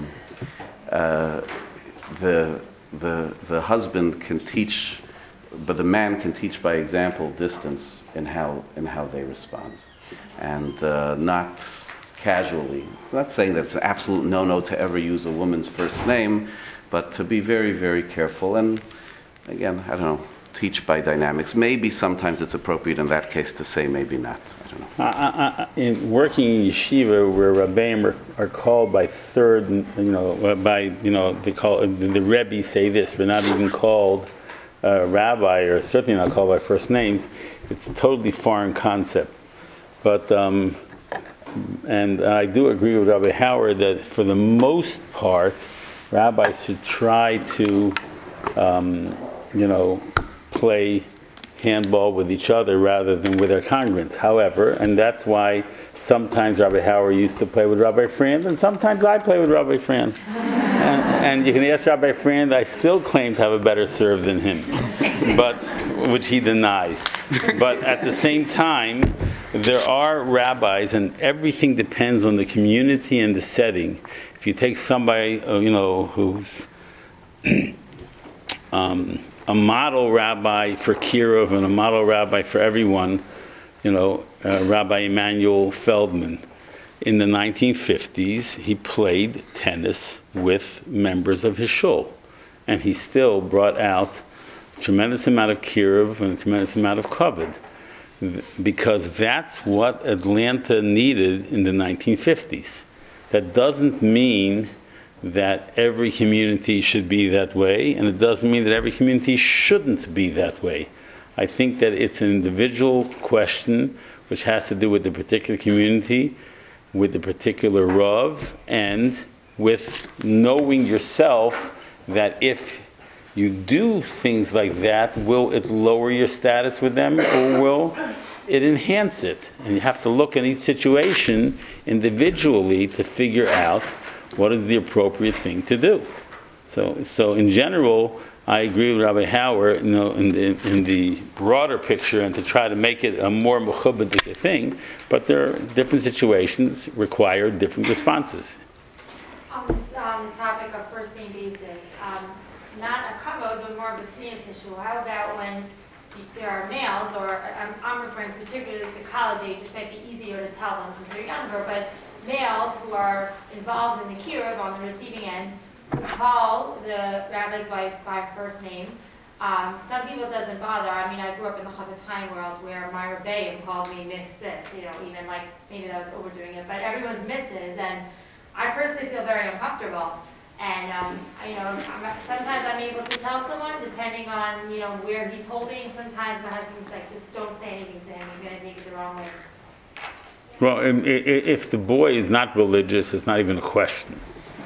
Speaker 3: the husband can teach, but the man can teach by example distance in how they respond, and not casually. I'm not saying that it's an absolute no-no to ever use a woman's first name, but to be very, very careful. And again, I don't know, teach by dynamics. Maybe sometimes it's appropriate in that case to say maybe not. I don't know.
Speaker 4: In working in yeshiva, where rabbeim are called by third, they call the Rebbe say this. We're not even called rabbi, or certainly not called by first names. It's a totally foreign concept. But and I do agree with Rabbi Howard that for the most part, rabbis should try to play handball with each other rather than with their congregants. However, and that's why sometimes Rabbi Howard used to play with Rabbi Frand, and sometimes I play with Rabbi Frand. And you can ask Rabbi Frand, I still claim to have a better serve than him, but which he denies. But at the same time, there are rabbis, and everything depends on the community and the setting. If you take somebody, who's a model rabbi for Kirov and a model rabbi for everyone, Rabbi Emanuel Feldman. In the 1950s, he played tennis with members of his shul, and he still brought out a tremendous amount of Kirov and a tremendous amount of kavod, because that's what Atlanta needed in the 1950s. That doesn't mean that every community should be that way, and it doesn't mean that every community shouldn't be that way. I think that it's an individual question which has to do with the particular community, with the particular Rav, and with knowing yourself that if you do things like that, will it lower your status with them, or will it enhance it? And you have to look at each situation individually to figure out what is the appropriate thing to do. So in general, I agree with Rabbi Howard, in the broader picture, and to try to make it a more mechubadik thing. But there are different situations require different responses.
Speaker 8: On the topic of first name basis, not a kavod, but more of a tznius issue. How about when there are males, or I'm referring particularly to college age, which might be easier to tell them because they're younger, but males who are involved in the kiruv on the receiving end who call the rabbi's wife by first name. Some people it doesn't bother. I mean, I grew up in the Chofetz Chaim world where my rebbeim called me Miss this, even like maybe that was overdoing it, but everyone's Mrs. And I personally feel very uncomfortable. And sometimes I'm able to tell someone depending on where he's holding. Sometimes my husband's like, just don't say anything to him. He's going to take it the wrong way.
Speaker 4: Well, if the boy is not religious, it's not even a question,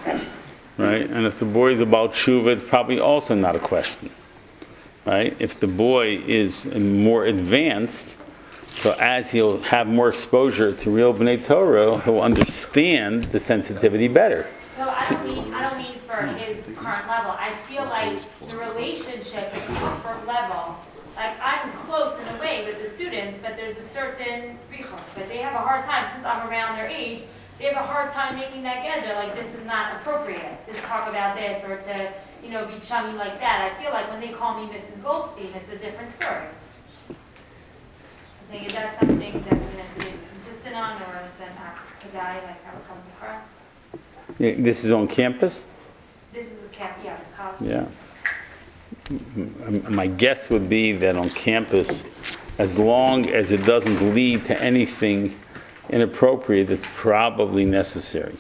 Speaker 4: right? And if the boy is about tshuva, it's probably also not a question, right? If the boy is more advanced, so as he'll have more exposure to real B'nai Torah, he'll understand the sensitivity better.
Speaker 8: No, I don't mean for his current level. I feel like the relationship, the comfort level, like I'm close in a way with the students, but there's a certain but they have a hard time, since I'm around their age, they have a hard time making that gadget, like this is not appropriate, to talk about this, or to, be chummy like that. I feel like when they call me Mrs. Goldstein, it's a different story. I'm saying, is that something that we're going to be consistent on, or is that not the guy, like how it comes across?
Speaker 4: Yeah, this is on campus?
Speaker 8: This is with college.
Speaker 4: Yeah. My guess would be that on campus, as long as it doesn't lead to anything inappropriate, it's probably necessary.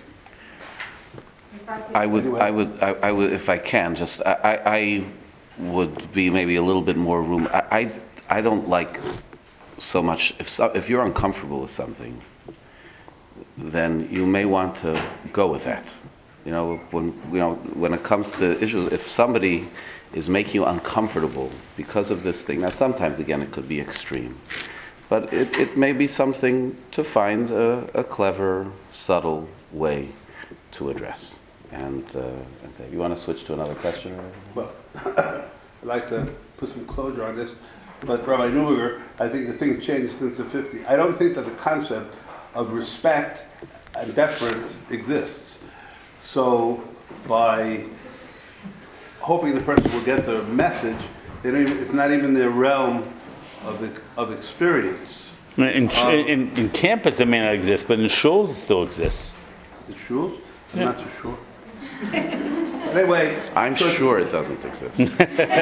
Speaker 3: I would, if I can, I would be maybe a little bit more room. I don't like so much, if you're uncomfortable with something, then you may want to go with that. When it comes to issues, if somebody is making you uncomfortable because of this thing, now sometimes again it could be extreme, but it may be something to find a clever, subtle way to address. And you want to switch to another question?
Speaker 1: Well, I'd like to put some closure on this, but Rabbi Neuberger, I think the thing has changed since the 50s. I don't think that the concept of respect and deference exists. So by hoping the person will get the message, it's not even their realm of experience.
Speaker 4: In campus it may not exist, but in shuls it still exists.
Speaker 1: In shuls? I'm not so sure. Anyway,
Speaker 3: I'm sure it doesn't exist.
Speaker 1: to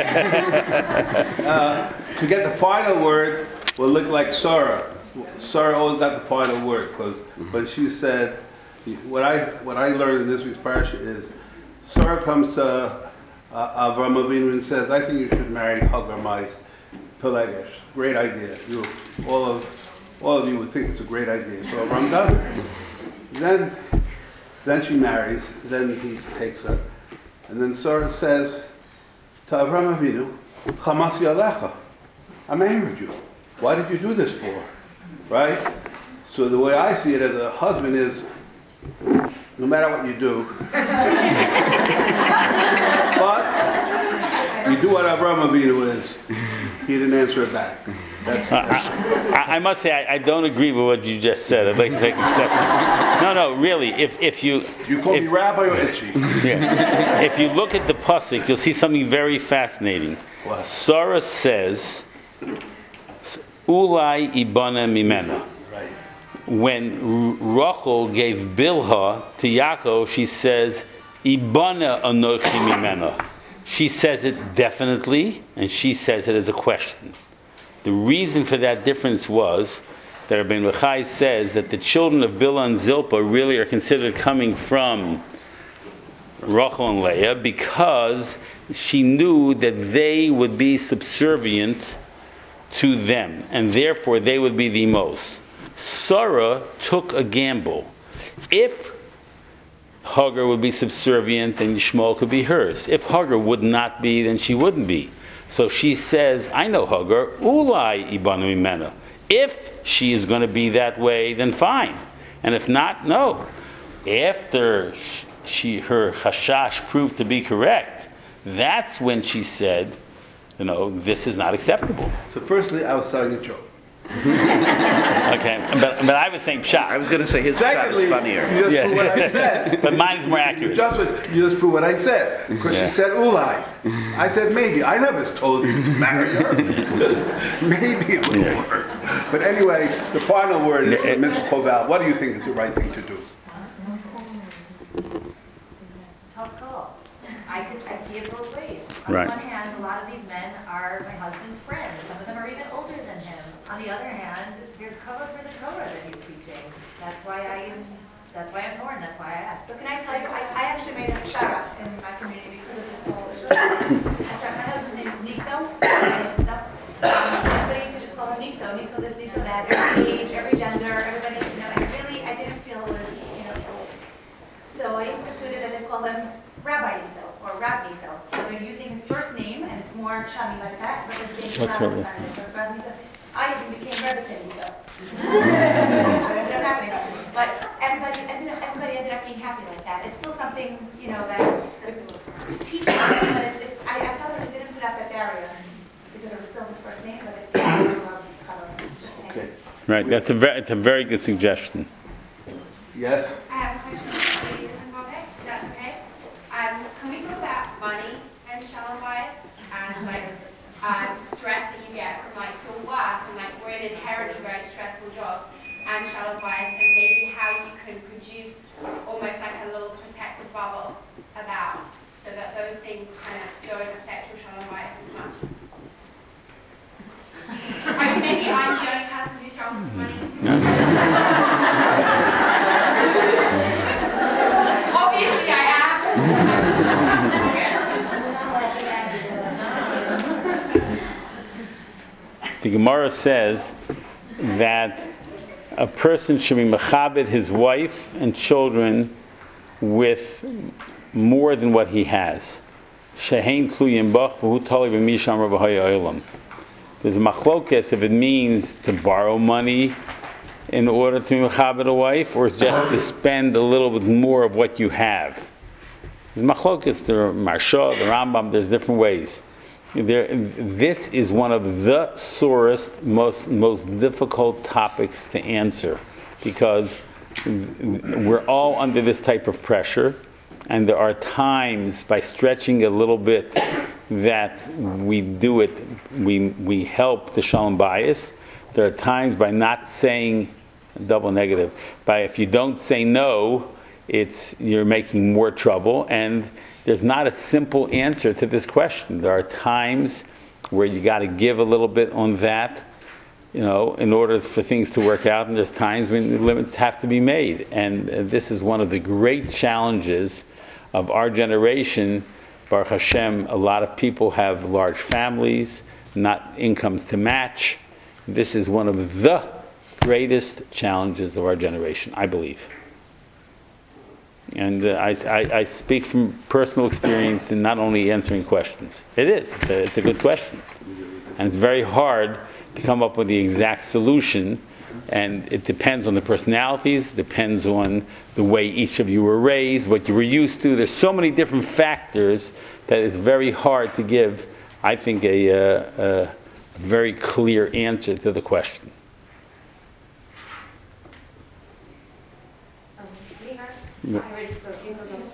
Speaker 1: get the final word will look like Sarah. Sarah always got the final word because when she said, what I learned in this week's parsha is, Sarah comes to Avram Avinu and says, I think you should marry Hagar, my Pelegesh. Great idea. All of you would think it's a great idea. So Avram does it. Then she marries. Then he takes her. And then Sarah says to Avram Avinu, Chamasi Alecha, I'm angry with you. Why did you do this for? Right? So the way I see it as a husband is, no matter what you do, but you do what Avram Avinu is. He didn't answer it back.
Speaker 4: I must say, I don't agree with what you just said. I'd like to take exception. No, really. If you
Speaker 1: call me Rabbi or Itchy.
Speaker 4: Yeah. If you look at the pasuk, you'll see something very fascinating.
Speaker 1: What?
Speaker 4: Sarah says, "Ulai ibana mimena."
Speaker 1: Right.
Speaker 4: When Rachel gave Bilhah to Yaakov, she says, "Ibana anochi mimena." She says it definitely, and she says it as a question. The reason for that difference was that Rabbeinu Yochai says that the children of Bilhah and Zilpah really are considered coming from Rachel and Leah because she knew that they would be subservient to them, and therefore they would be the most. Sarah took a gamble. If Hagar would be subservient, then Yishmael could be hers. If Hagar would not be, then she wouldn't be. So she says, I know Hagar, Ulai ibanu mimena. If she is going to be that way, then fine. And if not, no. After her chashash proved to be correct, that's when she said, this is not acceptable.
Speaker 1: So firstly, I was telling a joke.
Speaker 4: Okay, but I was saying pshat.
Speaker 3: I was going to say his shot is funnier.
Speaker 1: You just proved what I said.
Speaker 4: But mine is more accurate.
Speaker 1: You just proved what I said. Because she said Ulai. I said maybe. I never told you to marry her. Maybe it would work. But anyway, the final word is Mr. Koval. What do you think is the right thing to do?
Speaker 7: Tough call. I see it both ways. On
Speaker 4: Right.
Speaker 7: the one hand, a lot of these men are my husband's friends. Some of them are even older than him. On the other hand, there's cover for the Torah that he's teaching. That's why I'm torn. That's why I asked.
Speaker 6: So can I tell you, I actually made a shara in my community because of this whole issue. My husband's name is Niso. Everybody used to just call him Niso. Niso this, Niso that. Every age, every gender, everybody, and really, I didn't feel it was, So I instituted that they call him Rabbi Niso or Rab Niso. So they're using his first name, and it's more chummy like that, but it's saying
Speaker 4: What's her
Speaker 6: Rab
Speaker 4: last name?
Speaker 6: so it's Rab Niso. I even became Rebbitzin Niso. It ended up happening. But everybody ended up being happy like that. It's still something, that teaches them, but I felt like it didn't put up that barrier because it was still his first name, but it was
Speaker 1: Okay.
Speaker 4: Right, it's a very good suggestion.
Speaker 1: Yes?
Speaker 9: I have a question on a completely different topic, if that's okay. Can we talk about money and shalom bias and stress that you get from your work and we're in inherently very stressful jobs and shalom bias and maybe how you can produce almost like a little protective bubble about so that those things kind of don't affect your shalom bias as much. Maybe I'm the only person who struggles with money. Obviously I am.
Speaker 4: The Gemara says that a person should be mechabed his wife and children with more than what he has. Shehein tluyim bach v'hu tali v'misham rabahaya olam. There's a machlokes if it means to borrow money in order to be mechabed a wife, or it's just to spend a little bit more of what you have. There's machlokes, the Marsha, the Rambam. There's different ways. This is one of the sorest, most difficult topics to answer because we're all under this type of pressure, and there are times by stretching a little bit that we do it, we help the shalom bias. There are times by not saying double negative, by if you don't say no, you're making more trouble, and there's not a simple answer to this question. There are times where you got to give a little bit on that, in order for things to work out, and there's times when the limits have to be made. And this is one of the great challenges of our generation. Baruch Hashem, a lot of people have large families, not incomes to match. This is one of the greatest challenges of our generation, I believe. And I speak from personal experience in not only answering questions. It is. It's a good question. And it's very hard to come up with the exact solution. And it depends on the personalities, depends on the way each of you were raised, what you were used to. There's so many different factors that it's very hard to give, I think, a very clear answer to the question.
Speaker 8: I already spoke. You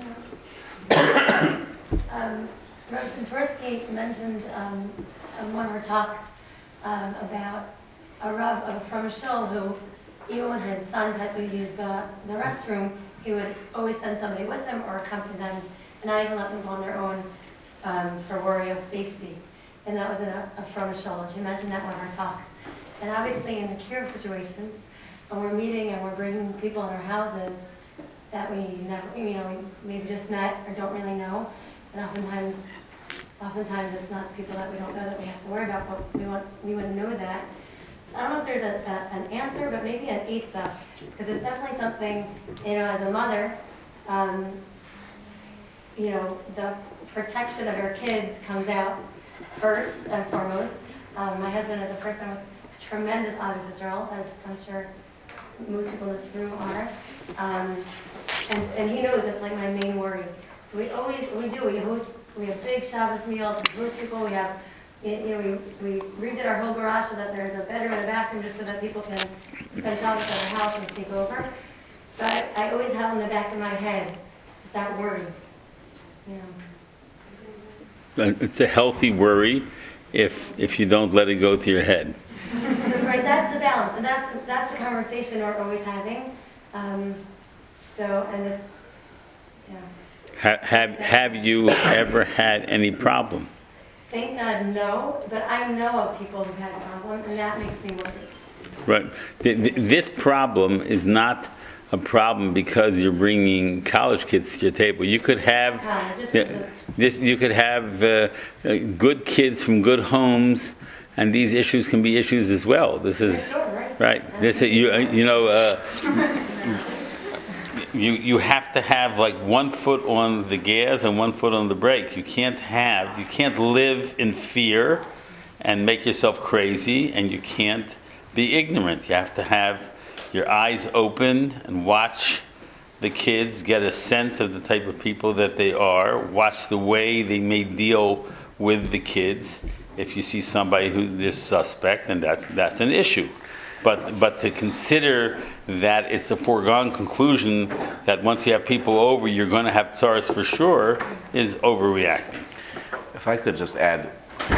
Speaker 10: Rose Tversky mentioned in one of her talks about a Rav of a Frum Shul who, even when his sons had to use the restroom, he would always send somebody with them or accompany them, and not even let them go on their own for worry of safety. And that was in a Frum Shul, and she mentioned that in one of her talks. And obviously in the kiruv situations, when we're meeting and we're bringing people in our houses that we never, we maybe just met or don't really know, and oftentimes it's not people that we don't know that we have to worry about, but we want to know that. So I don't know if there's an answer, but maybe an eitzah, because it's definitely something, as a mother, the protection of your kids comes out first and foremost. My husband is a person with tremendous Ahavas Yisrael, as I'm sure most people in this room are. And he knows it's like my main worry. So we have big Shabbos meals, we host people, we have, we redid our whole garage so that there's a bedroom and a bathroom just so that people can spend Shabbos at our house and sleep over. But I always have in the back of my head just that worry.
Speaker 4: It's a healthy worry if you don't let it go to your head.
Speaker 10: So right, that's the balance, and that's the conversation we're always having. And it's,
Speaker 4: Have you ever had any problem?
Speaker 10: Thank God, no. But I know of people who've had a problem, and that makes me worry.
Speaker 4: Right. This problem is not a problem because you're bringing college kids to your table. You could have You could have good kids from good homes, and these issues can be issues as well. This is right. This you have to have like 1 foot on the gas and 1 foot on the brake. You can't live in fear and make yourself crazy, and you can't be ignorant. You have to have your eyes open and watch the kids, get a sense of the type of people that they are, watch the way they may deal with the kids. If you see somebody who's this suspect, then that's an issue. But to consider that it's a foregone conclusion that once you have people over, you're going to have tsaros for sure, is overreacting.
Speaker 3: If I could just add,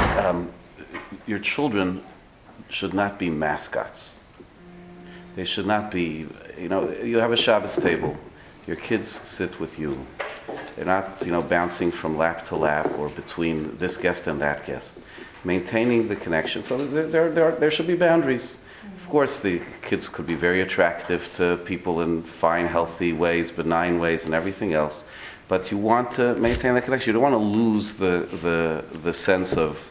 Speaker 3: your children should not be mascots. They should not be, you have a Shabbos table. Your kids sit with you. They're not, bouncing from lap to lap or between this guest and that guest. Maintaining the connection. So there should be boundaries. Of course, the kids could be very attractive to people in fine, healthy ways, benign ways, and everything else. But you want to maintain the connection. You don't want to lose the sense of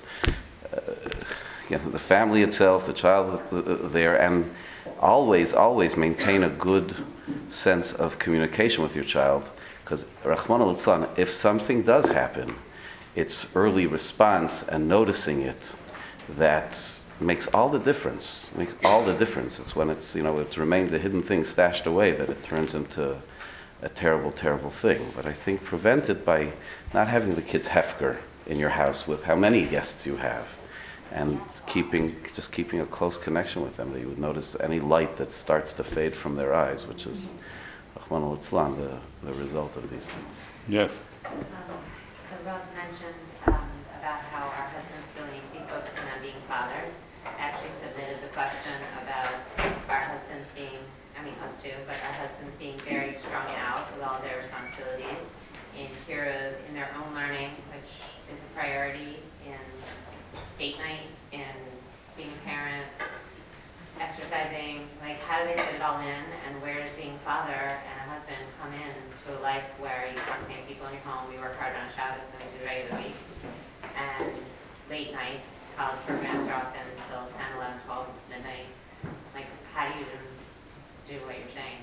Speaker 3: the family itself, the child there, and always maintain a good sense of communication with your child. Because Rahman al-Islam, if something does happen, it's early response and noticing it that makes all the difference. It's when it remains a hidden thing stashed away that it turns into a terrible, terrible thing. But I think prevent it by not having the kids hefker in your house with how many guests you have, and keeping a close connection with them, that you would notice any light that starts to fade from their eyes, which is Rahman al-Islam, the result of these things.
Speaker 4: Yes.
Speaker 11: The Rav mentioned about how our husbands really need to be focusing on being fathers. I actually submitted the question about our husbands being, us too, but our husbands being very strung out with all their responsibilities. in in their own learning, which is a priority, in date night, in being a parent, exercising, like how do they fit it all in, and where does being a father and a husband come in to a life where you have the same people in your home, we work hard on Shabbos and we do the regular week, and late nights, college programs are often until 10, 11, 12, midnight. Like, how do you even do what you're saying?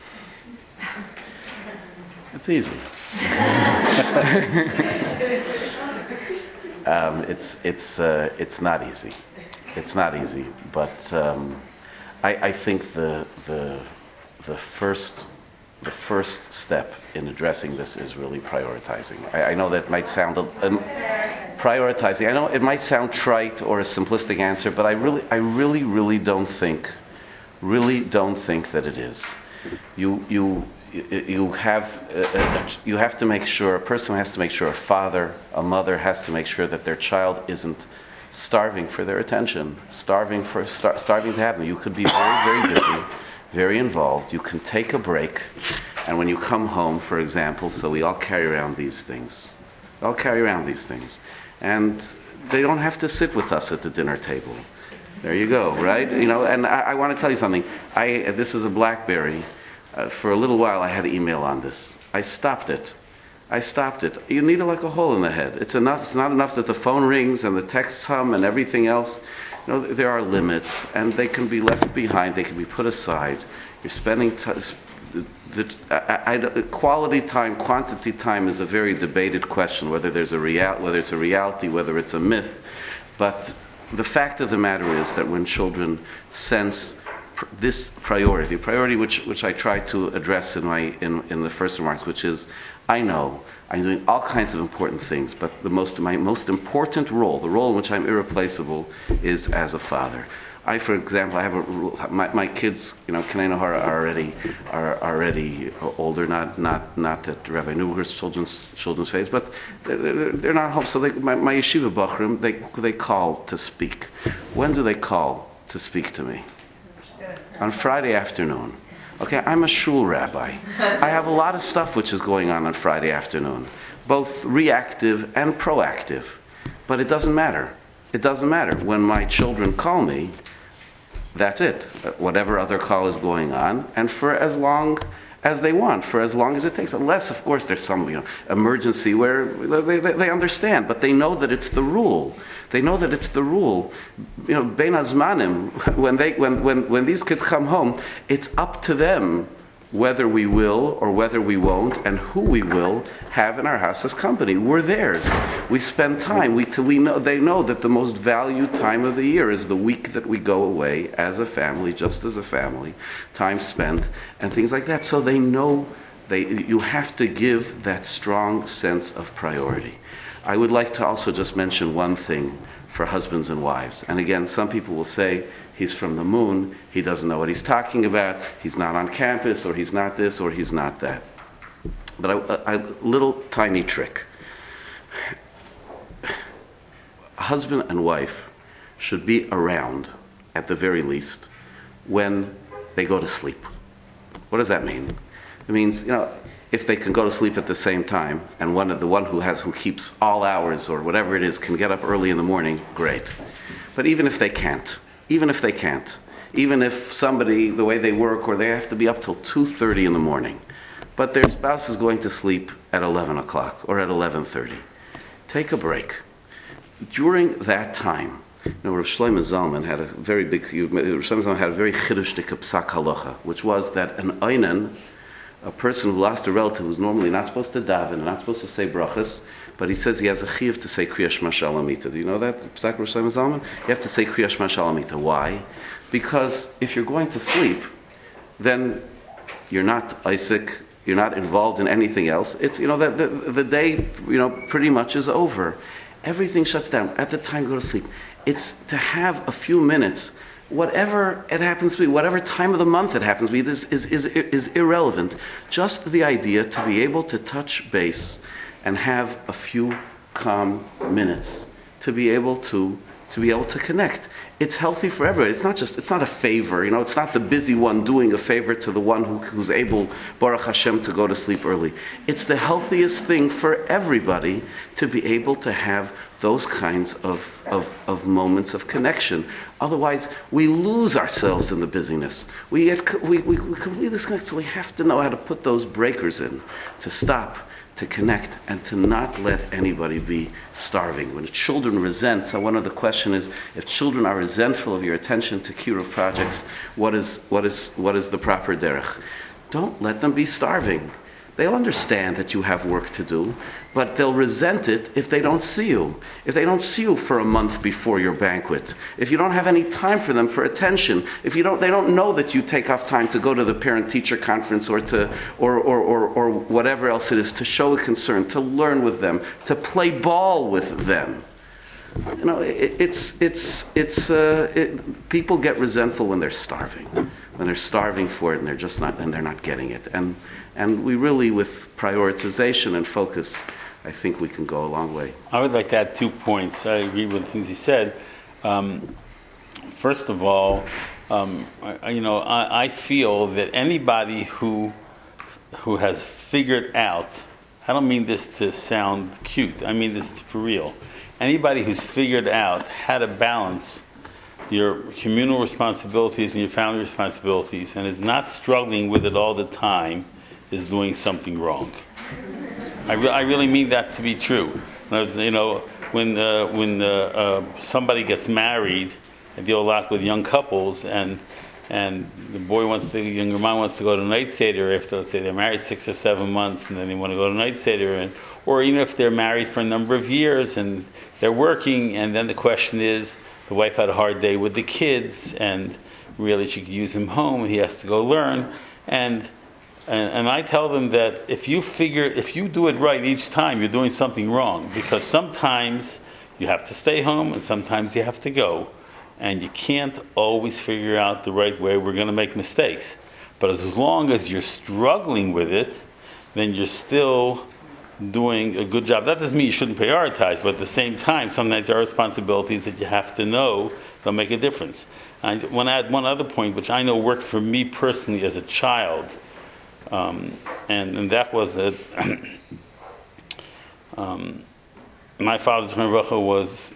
Speaker 2: It's easy. It's not easy. It's not easy, but I think the first step in addressing this is really prioritizing. I know that might sound prioritizing. I know it might sound trite or a simplistic answer, but I really don't think that it is. You have to make sure, a person has to make sure, a father, a mother has to make sure that their child isn't starving for their attention, starving to have them. You could be very, very busy, very involved. You can take a break, and when you come home, for example, so we all carry around these things. And they don't have to sit with us at the dinner table. There you go, right? And I want to tell you something. This is a BlackBerry. For a little while I had email on this. I stopped it. You need it like a hole in the head. It's not enough that the phone rings and the texts hum and everything else. There are limits, and they can be left behind. They can be put aside. You're spending quality time, quantity time is a very debated question. Whether it's a reality, whether it's a myth. But the fact of the matter is that when children sense this priority which I try to address in the first remarks, which is, I know I'm doing all kinds of important things, but my most important role, the role in which I'm irreplaceable, is as a father. For example, I have a rule. My kids, Kanei Nahara, are already older, not at Rabbi Newhurst's children's phase, but they're not home. So my yeshiva bachrim, they call to speak. When do they call to speak to me? On Friday afternoon. Okay, I'm a shul rabbi. I have a lot of stuff which is going on Friday afternoon, both reactive and proactive. But it doesn't matter. When my children call me, that's it. Whatever other call is going on, and for as long as they want, for as long as it takes. Unless, of course, there's some emergency where they understand, but they know that it's the rule. Bein hazmanim, when these kids come home, it's up to them whether we will or whether we won't, and who we will have in our house as company. We're theirs. We spend time. They know that the most valued time of the year is the week that we go away as a family, just as a family, time spent, and things like that. So they know you have to give that strong sense of priority. I would like to also just mention one thing for husbands and wives. And again, some people will say, he's from the moon, he doesn't know what he's talking about, he's not on campus, or he's not this, or he's not that. But a little tiny trick. Husband and wife should be around, at the very least, when they go to sleep. What does that mean? It means, if they can go to sleep at the same time, and the one who keeps all hours or whatever it is can get up early in the morning, great. But even if somebody, the way they work, or they have to be up till 2:30 in the morning, but their spouse is going to sleep at 11 o'clock or at 11:30, take a break. During that time, Rav Shlomo Zalman had a very chiddushdik psak halacha, which was that an oinen, a person who lost a relative who's normally not supposed to daven and not supposed to say brachas, but he says he has a chiyuv to say Kriya Shema Shalamita. Do you know that? Psak Rav Shlomo Zalman? You have to say Kriya Shema Shalamita. Why? Because if you're going to sleep, then you're not Isaac, you're not involved in anything else. It's, the day, pretty much is over. Everything shuts down. At the time you go to sleep, it's to have a few minutes. Whatever it happens to be, whatever time of the month it happens to be, this is irrelevant. Just the idea to be able to touch base and have a few calm minutes, to be able to to be able to connect. It's healthy for everybody. It's not a favor. It's not the busy one doing a favor to the one who's able, Baruch Hashem, to go to sleep early. It's the healthiest thing for everybody to be able to have those kinds of moments of connection. Otherwise, we lose ourselves in the busyness. We completely disconnect, so we have to know how to put those breakers in, to stop, to connect, and to not let anybody be starving. When children resent, so one of the question is, if children are resentful of your attention to kiruv projects, what is the proper derech? Don't let them be starving. They'll understand that you have work to do, but they'll resent it if they don't see you. If they don't see you for a month before your banquet, if you don't have any time for them for attention, if they don't know that you take off time to go to the parent-teacher conference or whatever else it is, to show a concern, to learn with them, to play ball with them. People get resentful when they're starving for it, and they're not getting it. And we really, with prioritization and focus, I think we can go a long way.
Speaker 4: I would like to add 2 points. I agree with the things he said. First of all, I feel that anybody who has figured out, I don't mean this to sound cute, I mean this for real. Anybody who's figured out how to balance your communal responsibilities and your family responsibilities and is not struggling with it all the time is doing something wrong. I really mean that to be true. When somebody gets married, I deal a lot with young couples, and the younger man wants to go to night seder after, let's say, they're married 6 or 7 months, and then they want to go to night seder, or even if they're married for a number of years and they're working, and then the question is, the wife had a hard day with the kids, and really she could use him home, and he has to go learn, and I tell them that if you do it right each time, you're doing something wrong, because sometimes you have to stay home and sometimes you have to go, and you can't always figure out the right way. We're going to make mistakes, but as long as you're struggling with it, then you're still doing a good job. That doesn't mean you shouldn't prioritize, but at the same time, sometimes there are responsibilities that you have to know that'll make a difference. I want to add one other point, which I know worked for me personally as a child. And that was that my father's Rebbe was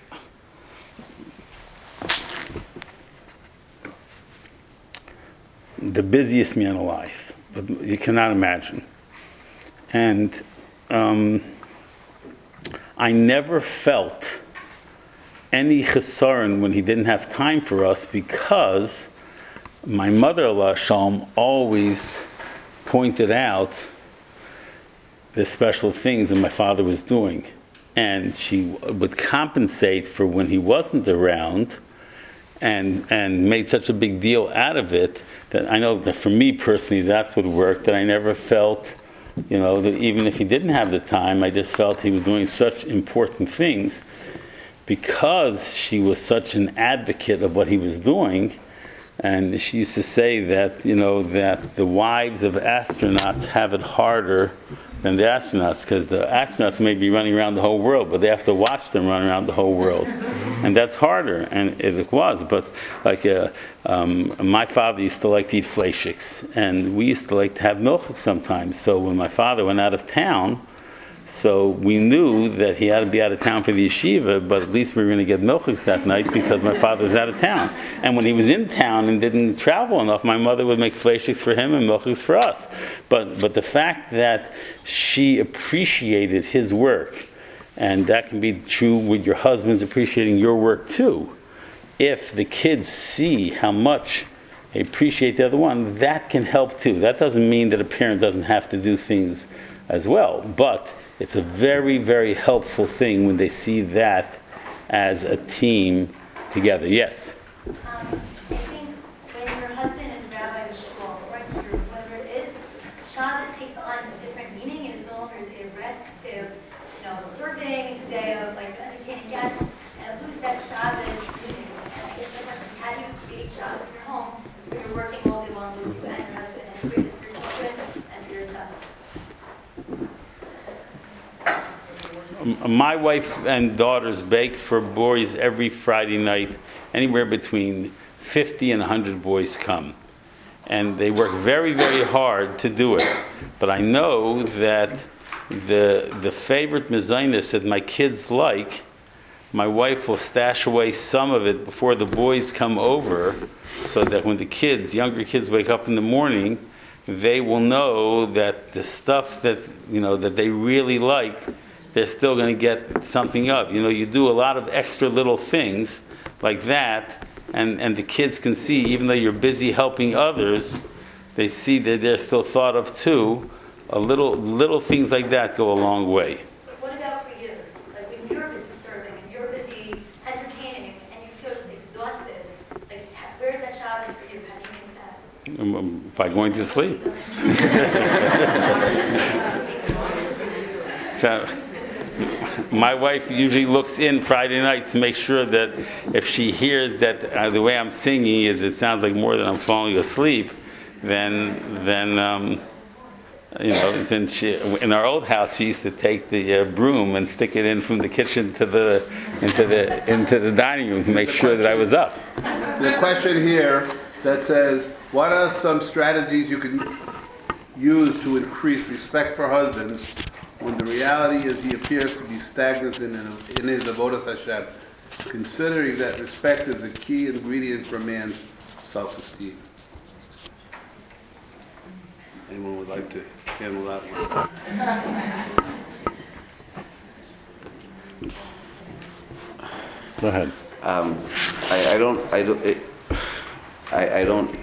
Speaker 4: the busiest man alive, but you cannot imagine. And I never felt any chesaron when he didn't have time for us, because my mother-in-law, Shalom, always pointed out the special things that my father was doing, and she would compensate for when he wasn't around, and made such a big deal out of it that I know that for me personally that's what worked, that I never felt, that even if he didn't have the time, I just felt he was doing such important things, because she was such an advocate of what he was doing. And she used to say that, that the wives of astronauts have it harder than the astronauts, because the astronauts may be running around the whole world, but they have to watch them run around the whole world. And that's harder, and it was. But my father used to like to eat fleischiks, and we used to like to have milchik sometimes. So when my father went out of town, so we knew that he had to be out of town for the yeshiva, but at least we were going to get milchiks that night because my father was out of town. And when he was in town and didn't travel enough, my mother would make fleischiks for him and milchiks for us. But the fact that she appreciated his work, and that can be true with your husband's appreciating your work too. If the kids see how much they appreciate the other one, that can help too. That doesn't mean that a parent doesn't have to do things as well, but it's a very, very helpful thing when they see that as a team together. Yes?
Speaker 10: I think when your husband is a rabbi of shul, or whatever it is, Shabbos takes on a different meaning. It is no longer a day of rest, a day of serving, it's a day of entertaining guests, and lose that Shabbos meaning. And I guess the question is, how do you create Shabbos in your home when you're working all day long with you and your husband, and for your children and for yourself?
Speaker 4: My wife and daughters bake for boys every Friday night. Anywhere between 50 and 100 boys come. And they work very, very hard to do it. But I know that the favorite mezainis that my kids like, my wife will stash away some of it before the boys come over, so that when the younger kids wake up in the morning, they will know that the stuff that they really like, they're still going to get something of. You do a lot of extra little things like that, and the kids can see, even though you're busy helping others, they see that they're still thought of too. Little things like that go a long way.
Speaker 10: But what about for you? Like when you're busy serving and you're busy entertaining and you feel just exhausted, like where's that Shabbos for you? How do you make that?
Speaker 4: By going to sleep. So, my wife usually looks in Friday night to make sure that if she hears that the way I'm singing it sounds like more than I'm falling asleep, then she, in our old house, she used to take the broom and stick it in from the kitchen into the dining room to make sure that I was up.
Speaker 1: The question here that says, what are some strategies you can use to increase respect for husbands when the reality is he appears to be stagnant in his avodas Hashem, considering that respect is the key ingredient for man's self-esteem? Anyone would like to handle that one?
Speaker 4: Go ahead.
Speaker 2: I don't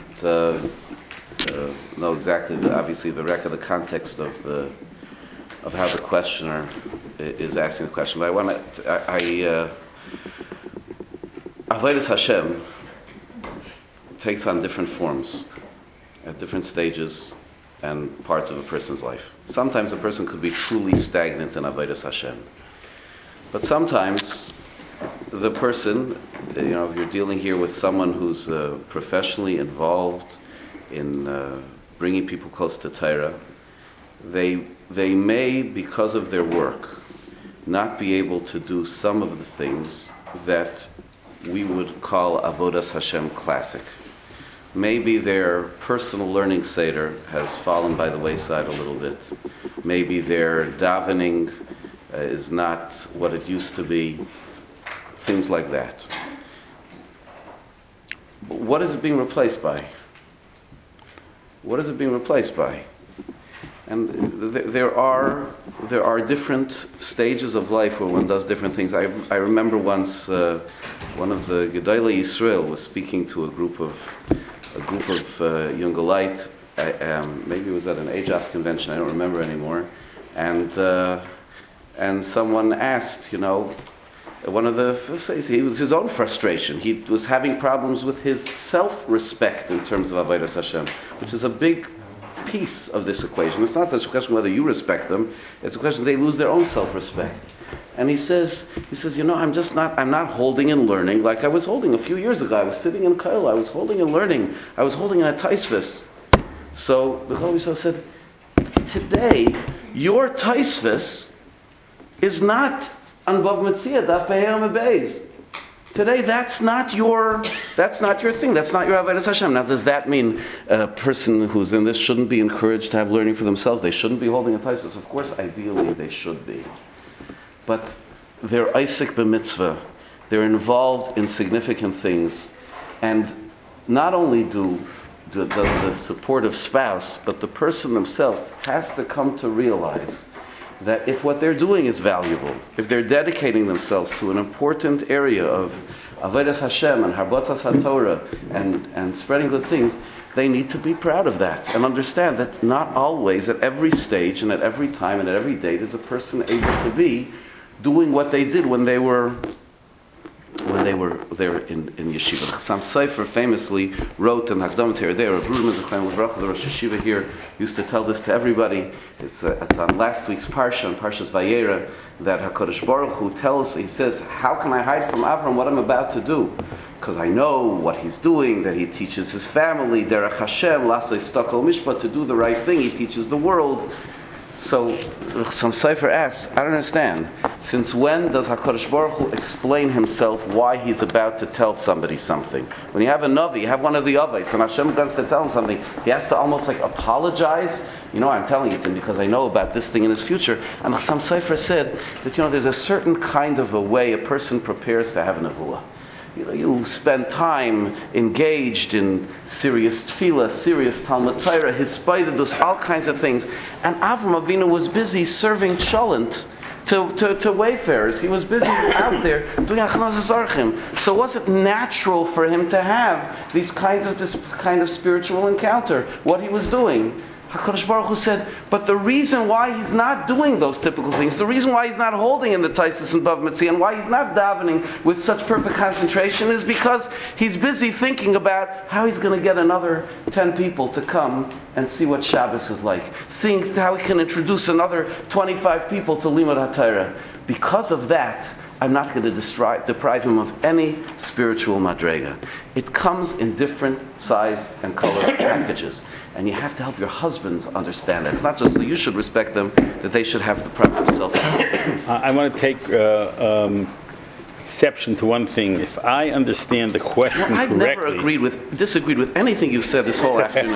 Speaker 2: know exactly obviously the context of how the questioner is asking the question, but Avodas Hashem takes on different forms at different stages and parts of a person's life. Sometimes a person could be truly stagnant in Avodas Hashem, but sometimes the person, if you're dealing here with someone who's professionally involved in bringing people close to Torah, they may, because of their work, not be able to do some of the things that we would call Avodas Hashem classic. Maybe their personal learning seder has fallen by the wayside a little bit. Maybe their davening is not what it used to be. Things like that. But what is it being replaced by? What is it being replaced by? And there are different stages of life where one does different things. I remember once one of the Gedolei Yisrael was speaking to a group of Jungelite. Maybe it was at an AJAF convention. I don't remember anymore. And someone asked, one of the, it was his own frustration. He was having problems with his self-respect in terms of Avodas Hashem, which is a big piece of this equation. It's not such a question whether you respect them. It's a question they lose their own self-respect. And he says, I'm not holding and learning like I was holding a few years ago. I was sitting in Kaila. I was holding and learning. I was holding in a taisvis. So the Chol Yisrael said, today your taisvis is not Anvav Metzia Daf Pe'er Mebeis. Today, that's not your thing. That's not your Avodas Hashem. Now, does that mean a person who's in this shouldn't be encouraged to have learning for themselves? They shouldn't be holding a taisus. Of course, ideally, they should be. But they're Isaac b'mitzvah. They're involved in significant things. And not only do the supportive spouse, but the person themselves has to come to realize that if what they're doing is valuable, if they're dedicating themselves to an important area of Avodas Hashem and Harbotzas HaTorah and spreading good things, they need to be proud of that and understand that not always, at every stage and at every time and at every date, is a person able to be doing what they did when they were there in yeshiva. Chassam Sofer famously wrote in Hakdamat Yeridei, Rav Ruben Zechariah Livracha, the Rosh Yeshiva here, used to tell this to everybody. It's on last week's Parsha, on Parshas Vayera, that HaKadosh Baruch Hu he says, how can I hide from Avram what I'm about to do? Because I know what he's doing, that he teaches his family, Derech Hashem, Lasei Stokol Mishpat, to do the right thing, he teaches the world. So Chassam Sofer asks, I don't understand. Since when does HaKadosh Baruch Hu explain himself why he's about to tell somebody something? When you have a Navi, you have one of the Avos, and Hashem wants to tell him something, he has to almost like apologize. You know, I'm telling it to him because I know about this thing in his future. And Chassam Sofer said that, there's a certain kind of a way a person prepares to have a Nevuah. You spend time engaged in serious tefillah, serious Talmud Torah, hispaidus, all kinds of things. And Avram Avinu was busy serving cholent to wayfarers. He was busy out there doing Achnas Zarchim. So was it natural for him to have this kind of spiritual encounter? What he was doing. HaKadosh Baruch Hu said, but the reason why he's not doing those typical things, the reason why he's not holding in the Taisus and Bav Mitzvah, and why he's not davening with such perfect concentration is because he's busy thinking about how he's going to get another 10 people to come and see what Shabbos is like, seeing how he can introduce another 25 people to Limud HaTorah. Because of that, I'm not going to deprive him of any spiritual madrega. It comes in different size and color packages. And you have to help your husbands understand that. It's not just that you should respect them, that they should have the proper self-respect.
Speaker 4: I want to take exception to one thing. If I understand the question
Speaker 2: I've
Speaker 4: correctly...
Speaker 2: I've never disagreed with anything you've said this whole afternoon.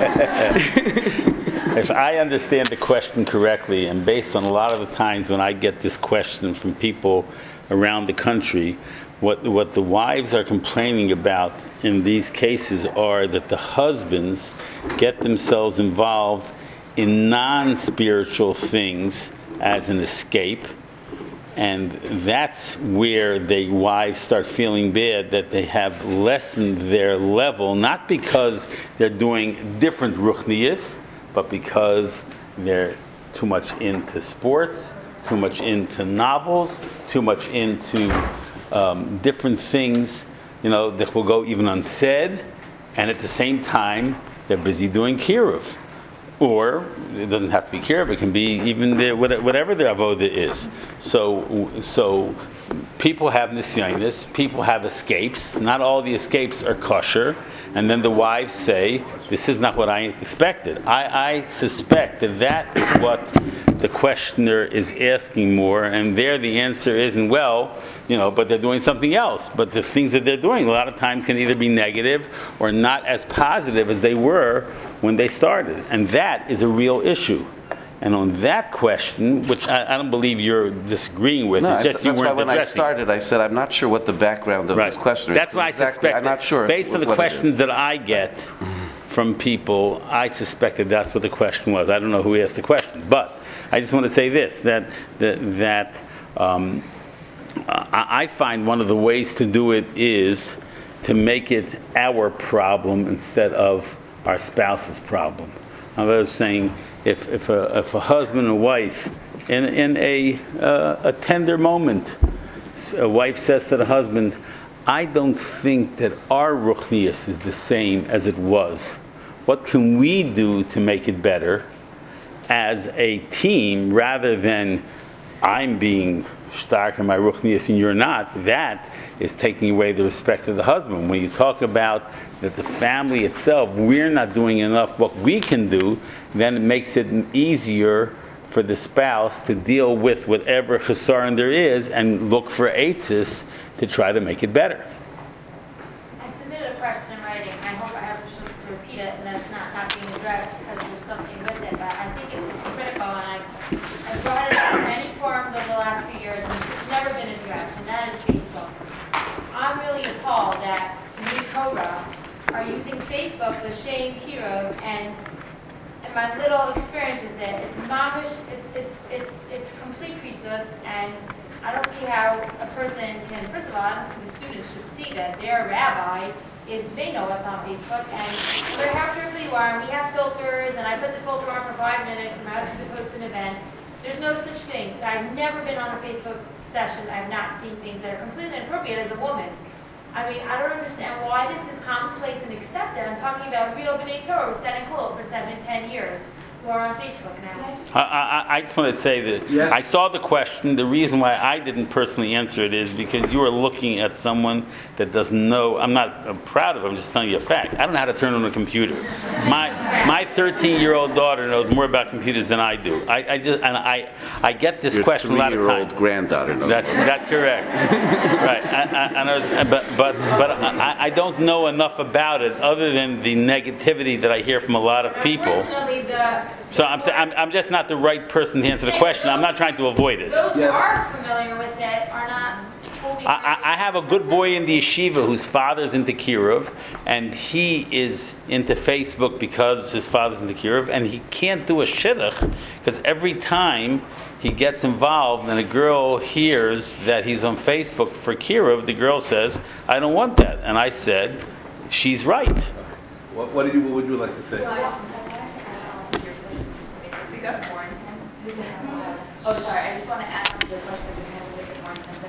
Speaker 4: If I understand the question correctly, and based on a lot of the times when I get this question from people around the country, what the wives are complaining about in these cases are that the husbands get themselves involved in non-spiritual things as an escape, and that's where the wives start feeling bad that they have lessened their level, not because they're doing different ruchniyas, but because they're too much into sports, too much into novels, too much into different things, that will go even unsaid, and at the same time, they're busy doing kiruv. Or, it doesn't have to be kiruv, it can be even whatever their avoda is. So people have nisyonis, people have escapes, not all the escapes are kosher, and then the wives say, this is not what I expected. I suspect that is what the questioner is asking more, and there the answer isn't, but they're doing something else. But the things that they're doing a lot of times can either be negative or not as positive as they were when they started. And that is a real issue. And on that question, which I don't believe you're disagreeing with, it's just you weren't
Speaker 2: when
Speaker 4: addressing.
Speaker 2: I started, I said I'm not sure what the background of this question is.
Speaker 4: That's why I suspect.
Speaker 2: I'm not sure.
Speaker 4: Based on the questions that I get from people, I suspected that's what the question was. I don't know who asked the question, but I just want to say this: I find one of the ways to do it is to make it our problem instead of our spouse's problem. I was saying, if a husband and wife, in a tender moment, a wife says to the husband, I don't think that our ruchnius is the same as it was. What can we do to make it better as a team, rather than I'm being stark in my ruchnius and you're not? That is taking away the respect of the husband. When you talk about that the family itself, we're not doing enough what we can do, then it makes it easier for the spouse to deal with whatever chesaron there is and look for eitzes to try to make it better.
Speaker 8: I submitted a question in writing. I hope I have the chance to repeat it, and that's not being addressed because there's something with it. But I think this is critical, and I brought it up in many forums over the last few years, and it's never been addressed, and that is Facebook. I'm really appalled that new Torah are using Facebook with Shane Kirov, and my little experience with it, it's mamish, it's complete pizza, and I don't see how a person can, first of all, I don't think the students should see that their rabbi they know what's on Facebook, and no matter how careful you are, and we have filters, and I put the filter on for 5 minutes from how to post an event. There's no such thing. I've never been on a Facebook session. I've not seen things that are completely inappropriate as a woman. I mean, I don't understand why this is commonplace and accepted. I'm talking about real B'nai Torah who sat in Kollel for 7 and 10 years. who are on Facebook now.
Speaker 4: I just want to say that
Speaker 1: Yes.
Speaker 4: I saw the question. The reason why I didn't personally answer it is because you are looking at someone that doesn't know. I'm proud of it. I'm just telling you a fact. I don't know how to turn on a computer. My 13-year-old daughter knows more about computers than I do. I get this
Speaker 2: Your
Speaker 4: question a lot of times.
Speaker 2: 3-year-old granddaughter knows.
Speaker 4: That's correct. Right. But I don't know enough about it other than the negativity that I hear from a lot of people.
Speaker 8: Unfortunately,
Speaker 4: So I'm just not the right person to answer the question. I'm not trying to avoid it.
Speaker 8: those who are familiar with it are not holding.
Speaker 4: I have a good boy in the yeshiva whose father's into Kirov, and he is into Facebook because his father's into Kirov, and he can't do a shidduch because every time he gets involved and a girl hears that he's on Facebook for Kirov, the girl says, "I don't want that," and I said, "She's right."
Speaker 1: What would you like to say?
Speaker 6: Speak up more intense. Oh, sorry, I just want to add to the question that had a little bit more intense.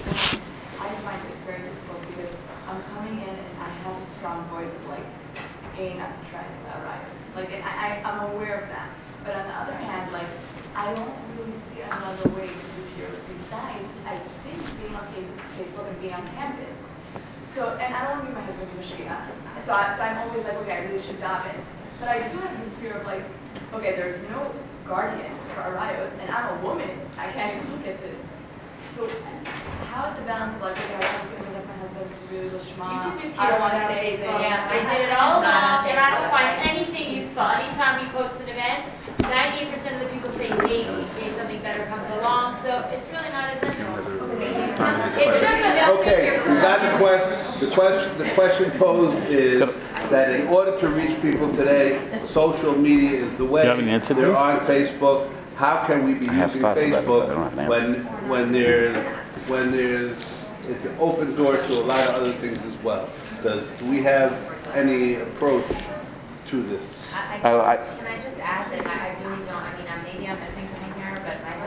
Speaker 6: I find it very difficult because I'm coming in and I have a strong voice of like, gain up tries to arise. Like, I'm aware of that. But on the other hand, like, I don't really see another way to do pure besides, I think, being on Facebook and being on campus. So, and I don't want to be my husband's machine. So I'm always like, okay, I really should dive in. But I do have this fear of like, okay, there's no guardian for Arayos, and I'm a woman. I can't even look at this. So how is the balance of like, okay, I don't feel like my husband's really Lishma. I don't want to say anything.
Speaker 8: Yeah, I did it all along, and I don't find anything useful. Anytime we post an event, 98% of the people say maybe, in case something better comes along. So it's really not essential. It's just about
Speaker 1: Okay,
Speaker 8: your
Speaker 1: we got the question. The question posed is that in order to reach people today, social media is the way.
Speaker 4: Do you have an answer to
Speaker 1: They're
Speaker 4: this?
Speaker 1: on Facebook. How can we be
Speaker 2: I have
Speaker 1: using
Speaker 2: thoughts about it, but I don't have
Speaker 1: Facebook
Speaker 2: an answer.
Speaker 1: when there's it's an open door to a lot of other things as well? Do we have any approach to this?
Speaker 11: Can I just add that I really don't, maybe I'm missing something here, but my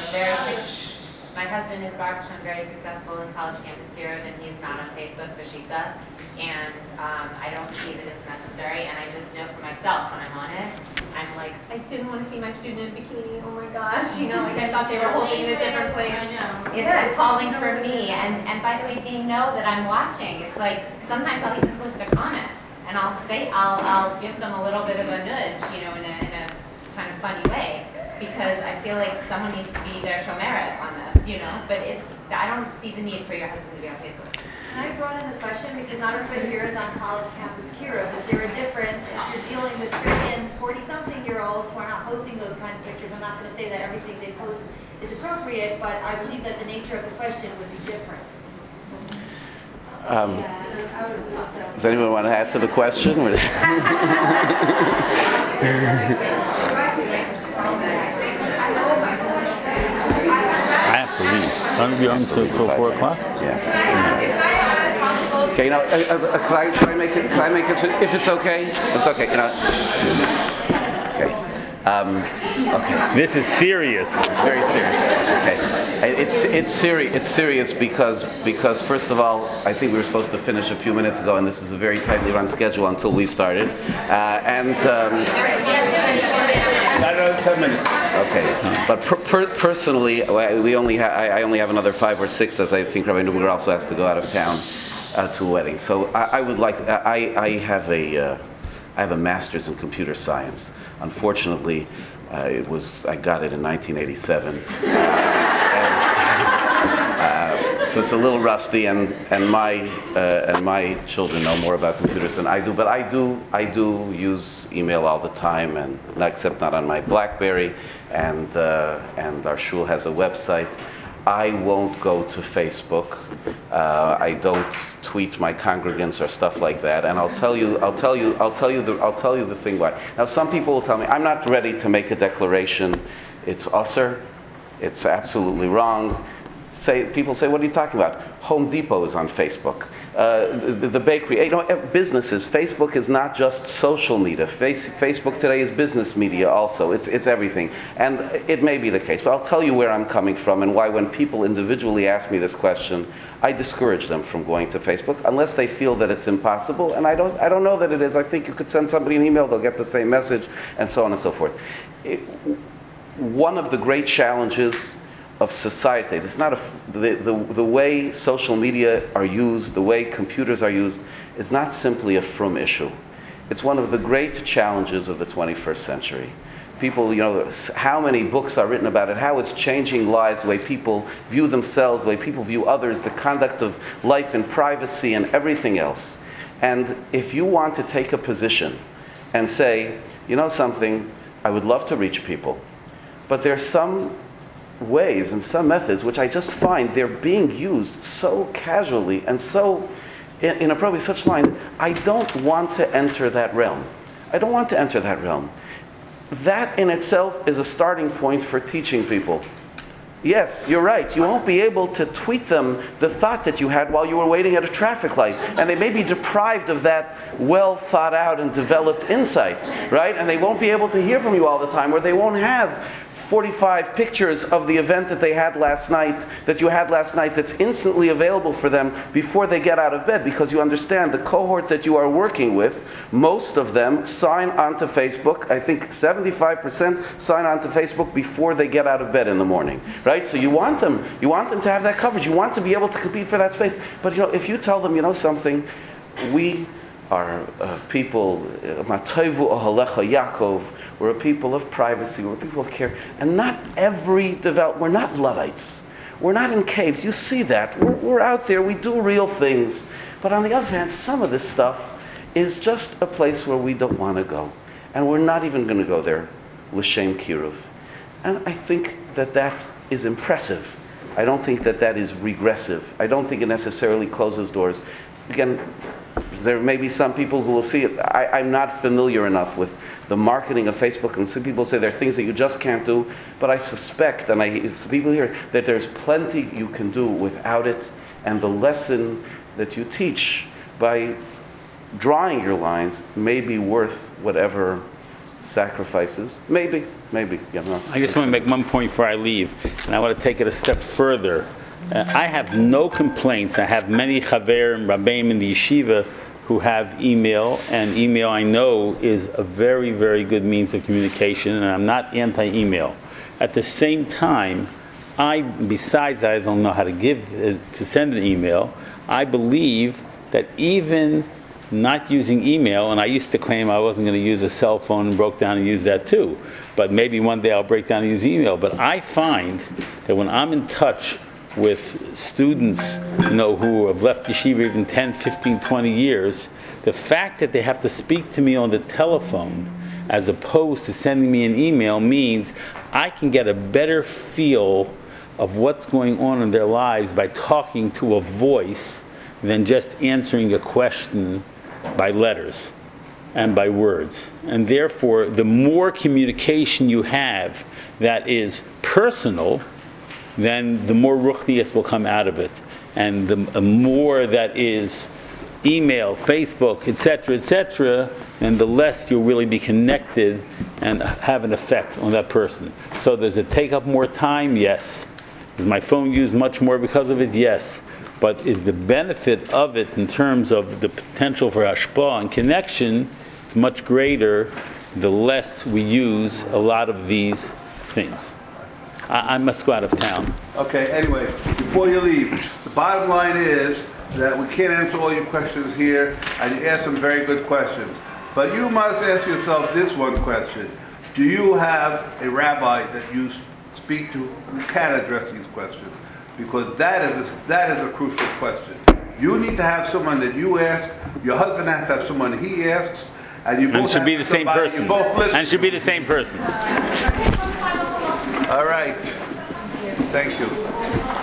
Speaker 11: husband is Baruch Hashem, very successful in college campus Kirov, and he's not on Facebook, Bashikta, and I don't see that it's necessary, and I just know for myself when I'm on it, I'm like, I didn't want to see my student in a bikini, oh my gosh, like I thought they were holding in a different place.
Speaker 8: I know.
Speaker 11: It's appalling for me, and by the way, they know that I'm watching. It's like, sometimes I'll even post a comment, and I'll give them a little bit of a nudge, in a kind of funny way, because I feel like someone needs to be their shomeret on this, but I don't see the need for your husband to be on Facebook.
Speaker 7: Can I broaden the question? Because not everybody here is on college campus Kirov. Is there a difference if you're dealing with 30 and 40-something-year-olds who are not posting those kinds of pictures? I'm not going to say that everything they post is appropriate, but I believe that the nature of the question would be different.
Speaker 2: Does anyone want to add to the question?
Speaker 4: I have to leave. I'm going to be on until 4 o'clock.
Speaker 2: Yeah. Okay, can I make it? If it's okay, it's okay. Okay. Okay.
Speaker 4: This is serious.
Speaker 2: It's very serious. Okay. It's serious because first of all, I think we were supposed to finish a few minutes ago, and this is a very tightly run schedule until we started.
Speaker 1: Another 10 minutes.
Speaker 2: Okay, but personally, I only have another 5 or 6, as I think Rabbi Neuberger also has to go out of town to a wedding. So I would like. I have a master's in computer science. Unfortunately, I got it in 1987. So it's a little rusty, and my children know more about computers than I do. But I do use email all the time, and except not on my BlackBerry. And our shul has a website. I won't go to Facebook. I don't tweet my congregants or stuff like that. And I'll tell you the thing why. Now, some people will tell me I'm not ready to make a declaration. It's usser. It's absolutely wrong. people say, what are you talking about? Home Depot is on Facebook. The bakery, businesses. Facebook is not just social media. Facebook today is business media also. It's everything. And it may be the case, but I'll tell you where I'm coming from and why when people individually ask me this question, I discourage them from going to Facebook unless they feel that it's impossible. And I don't know that it is. I think you could send somebody an email, they'll get the same message, and so on and so forth. One of the great challenges of society, it's not the way social media are used, the way computers are used, is not simply a frum issue. It's one of the great challenges of the 21st century. People, how many books are written about it, how it's changing lives, the way people view themselves, the way people view others, the conduct of life in privacy and everything else. And if you want to take a position and say, something, I would love to reach people, but there's some ways and some methods which I just find they're being used so casually and so inappropriately, such lines, I don't want to enter that realm. I don't want to enter that realm. That in itself is a starting point for teaching people. Yes, you're right. You won't be able to tweet them the thought that you had while you were waiting at a traffic light. And they may be deprived of that well thought out and developed insight, right? And they won't be able to hear from you all the time, or they won't have 45 pictures of the event that you had last night, that's instantly available for them before they get out of bed, because you understand the cohort that you are working with, most of them sign onto Facebook. I think 75% sign onto Facebook before they get out of bed in the morning, right? So you want them to have that coverage. You want to be able to compete for that space. But if you tell them, something, we are people, Matoivu Ohalecha Yaakov, we're a people of privacy, we're a people of care. And not we're not Luddites. We're not in caves. You see that. We're out there, we do real things. But on the other hand, some of this stuff is just a place where we don't want to go. And we're not even going to go there, L'Shem Kiruv. And I think that is impressive. I don't think that is regressive. I don't think it necessarily closes doors. Again, there may be some people who will see it. I'm not familiar enough with the marketing of Facebook, and some people say there are things that you just can't do, but I suspect, and people here, that there's plenty you can do without it, and the lesson that you teach by drawing your lines may be worth whatever sacrifices. Maybe.
Speaker 4: I just want to make one point before I leave, and I want to take it a step further. I have no complaints. I have many chaver and rabbeim in the yeshiva who have email, and email I know is a very, very good means of communication, and I'm not anti-email. At the same time, besides that I don't know how to send an email, I believe that even not using email, and I used to claim I wasn't going to use a cell phone and broke down and used that too, but maybe one day I'll break down and use email. But I find that when I'm in touch with students, who have left yeshiva even 10, 15, 20 years, the fact that they have to speak to me on the telephone as opposed to sending me an email means I can get a better feel of what's going on in their lives by talking to a voice than just answering a question by letters and by words. And therefore, the more communication you have that is personal, then the more ruchnius will come out of it. And the more that is email, Facebook, etc., then the less you'll really be connected and have an effect on that person. So does it take up more time? Yes. Is my phone used much more because of it? Yes. But is the benefit of it in terms of the potential for hashpah and connection, it's much greater the less we use a lot of these things. I must go out of town.
Speaker 1: Okay, anyway, before you leave, the bottom line is that we can't answer all your questions here, and you asked some very good questions. But you must ask yourself this one question. Do you have a rabbi that you speak to who can address these questions? Because that is a crucial question. You need to have someone that you ask, your husband has to have someone he asks, and you both
Speaker 4: and should be the same person. And should be the same person.
Speaker 1: All right. Thank you.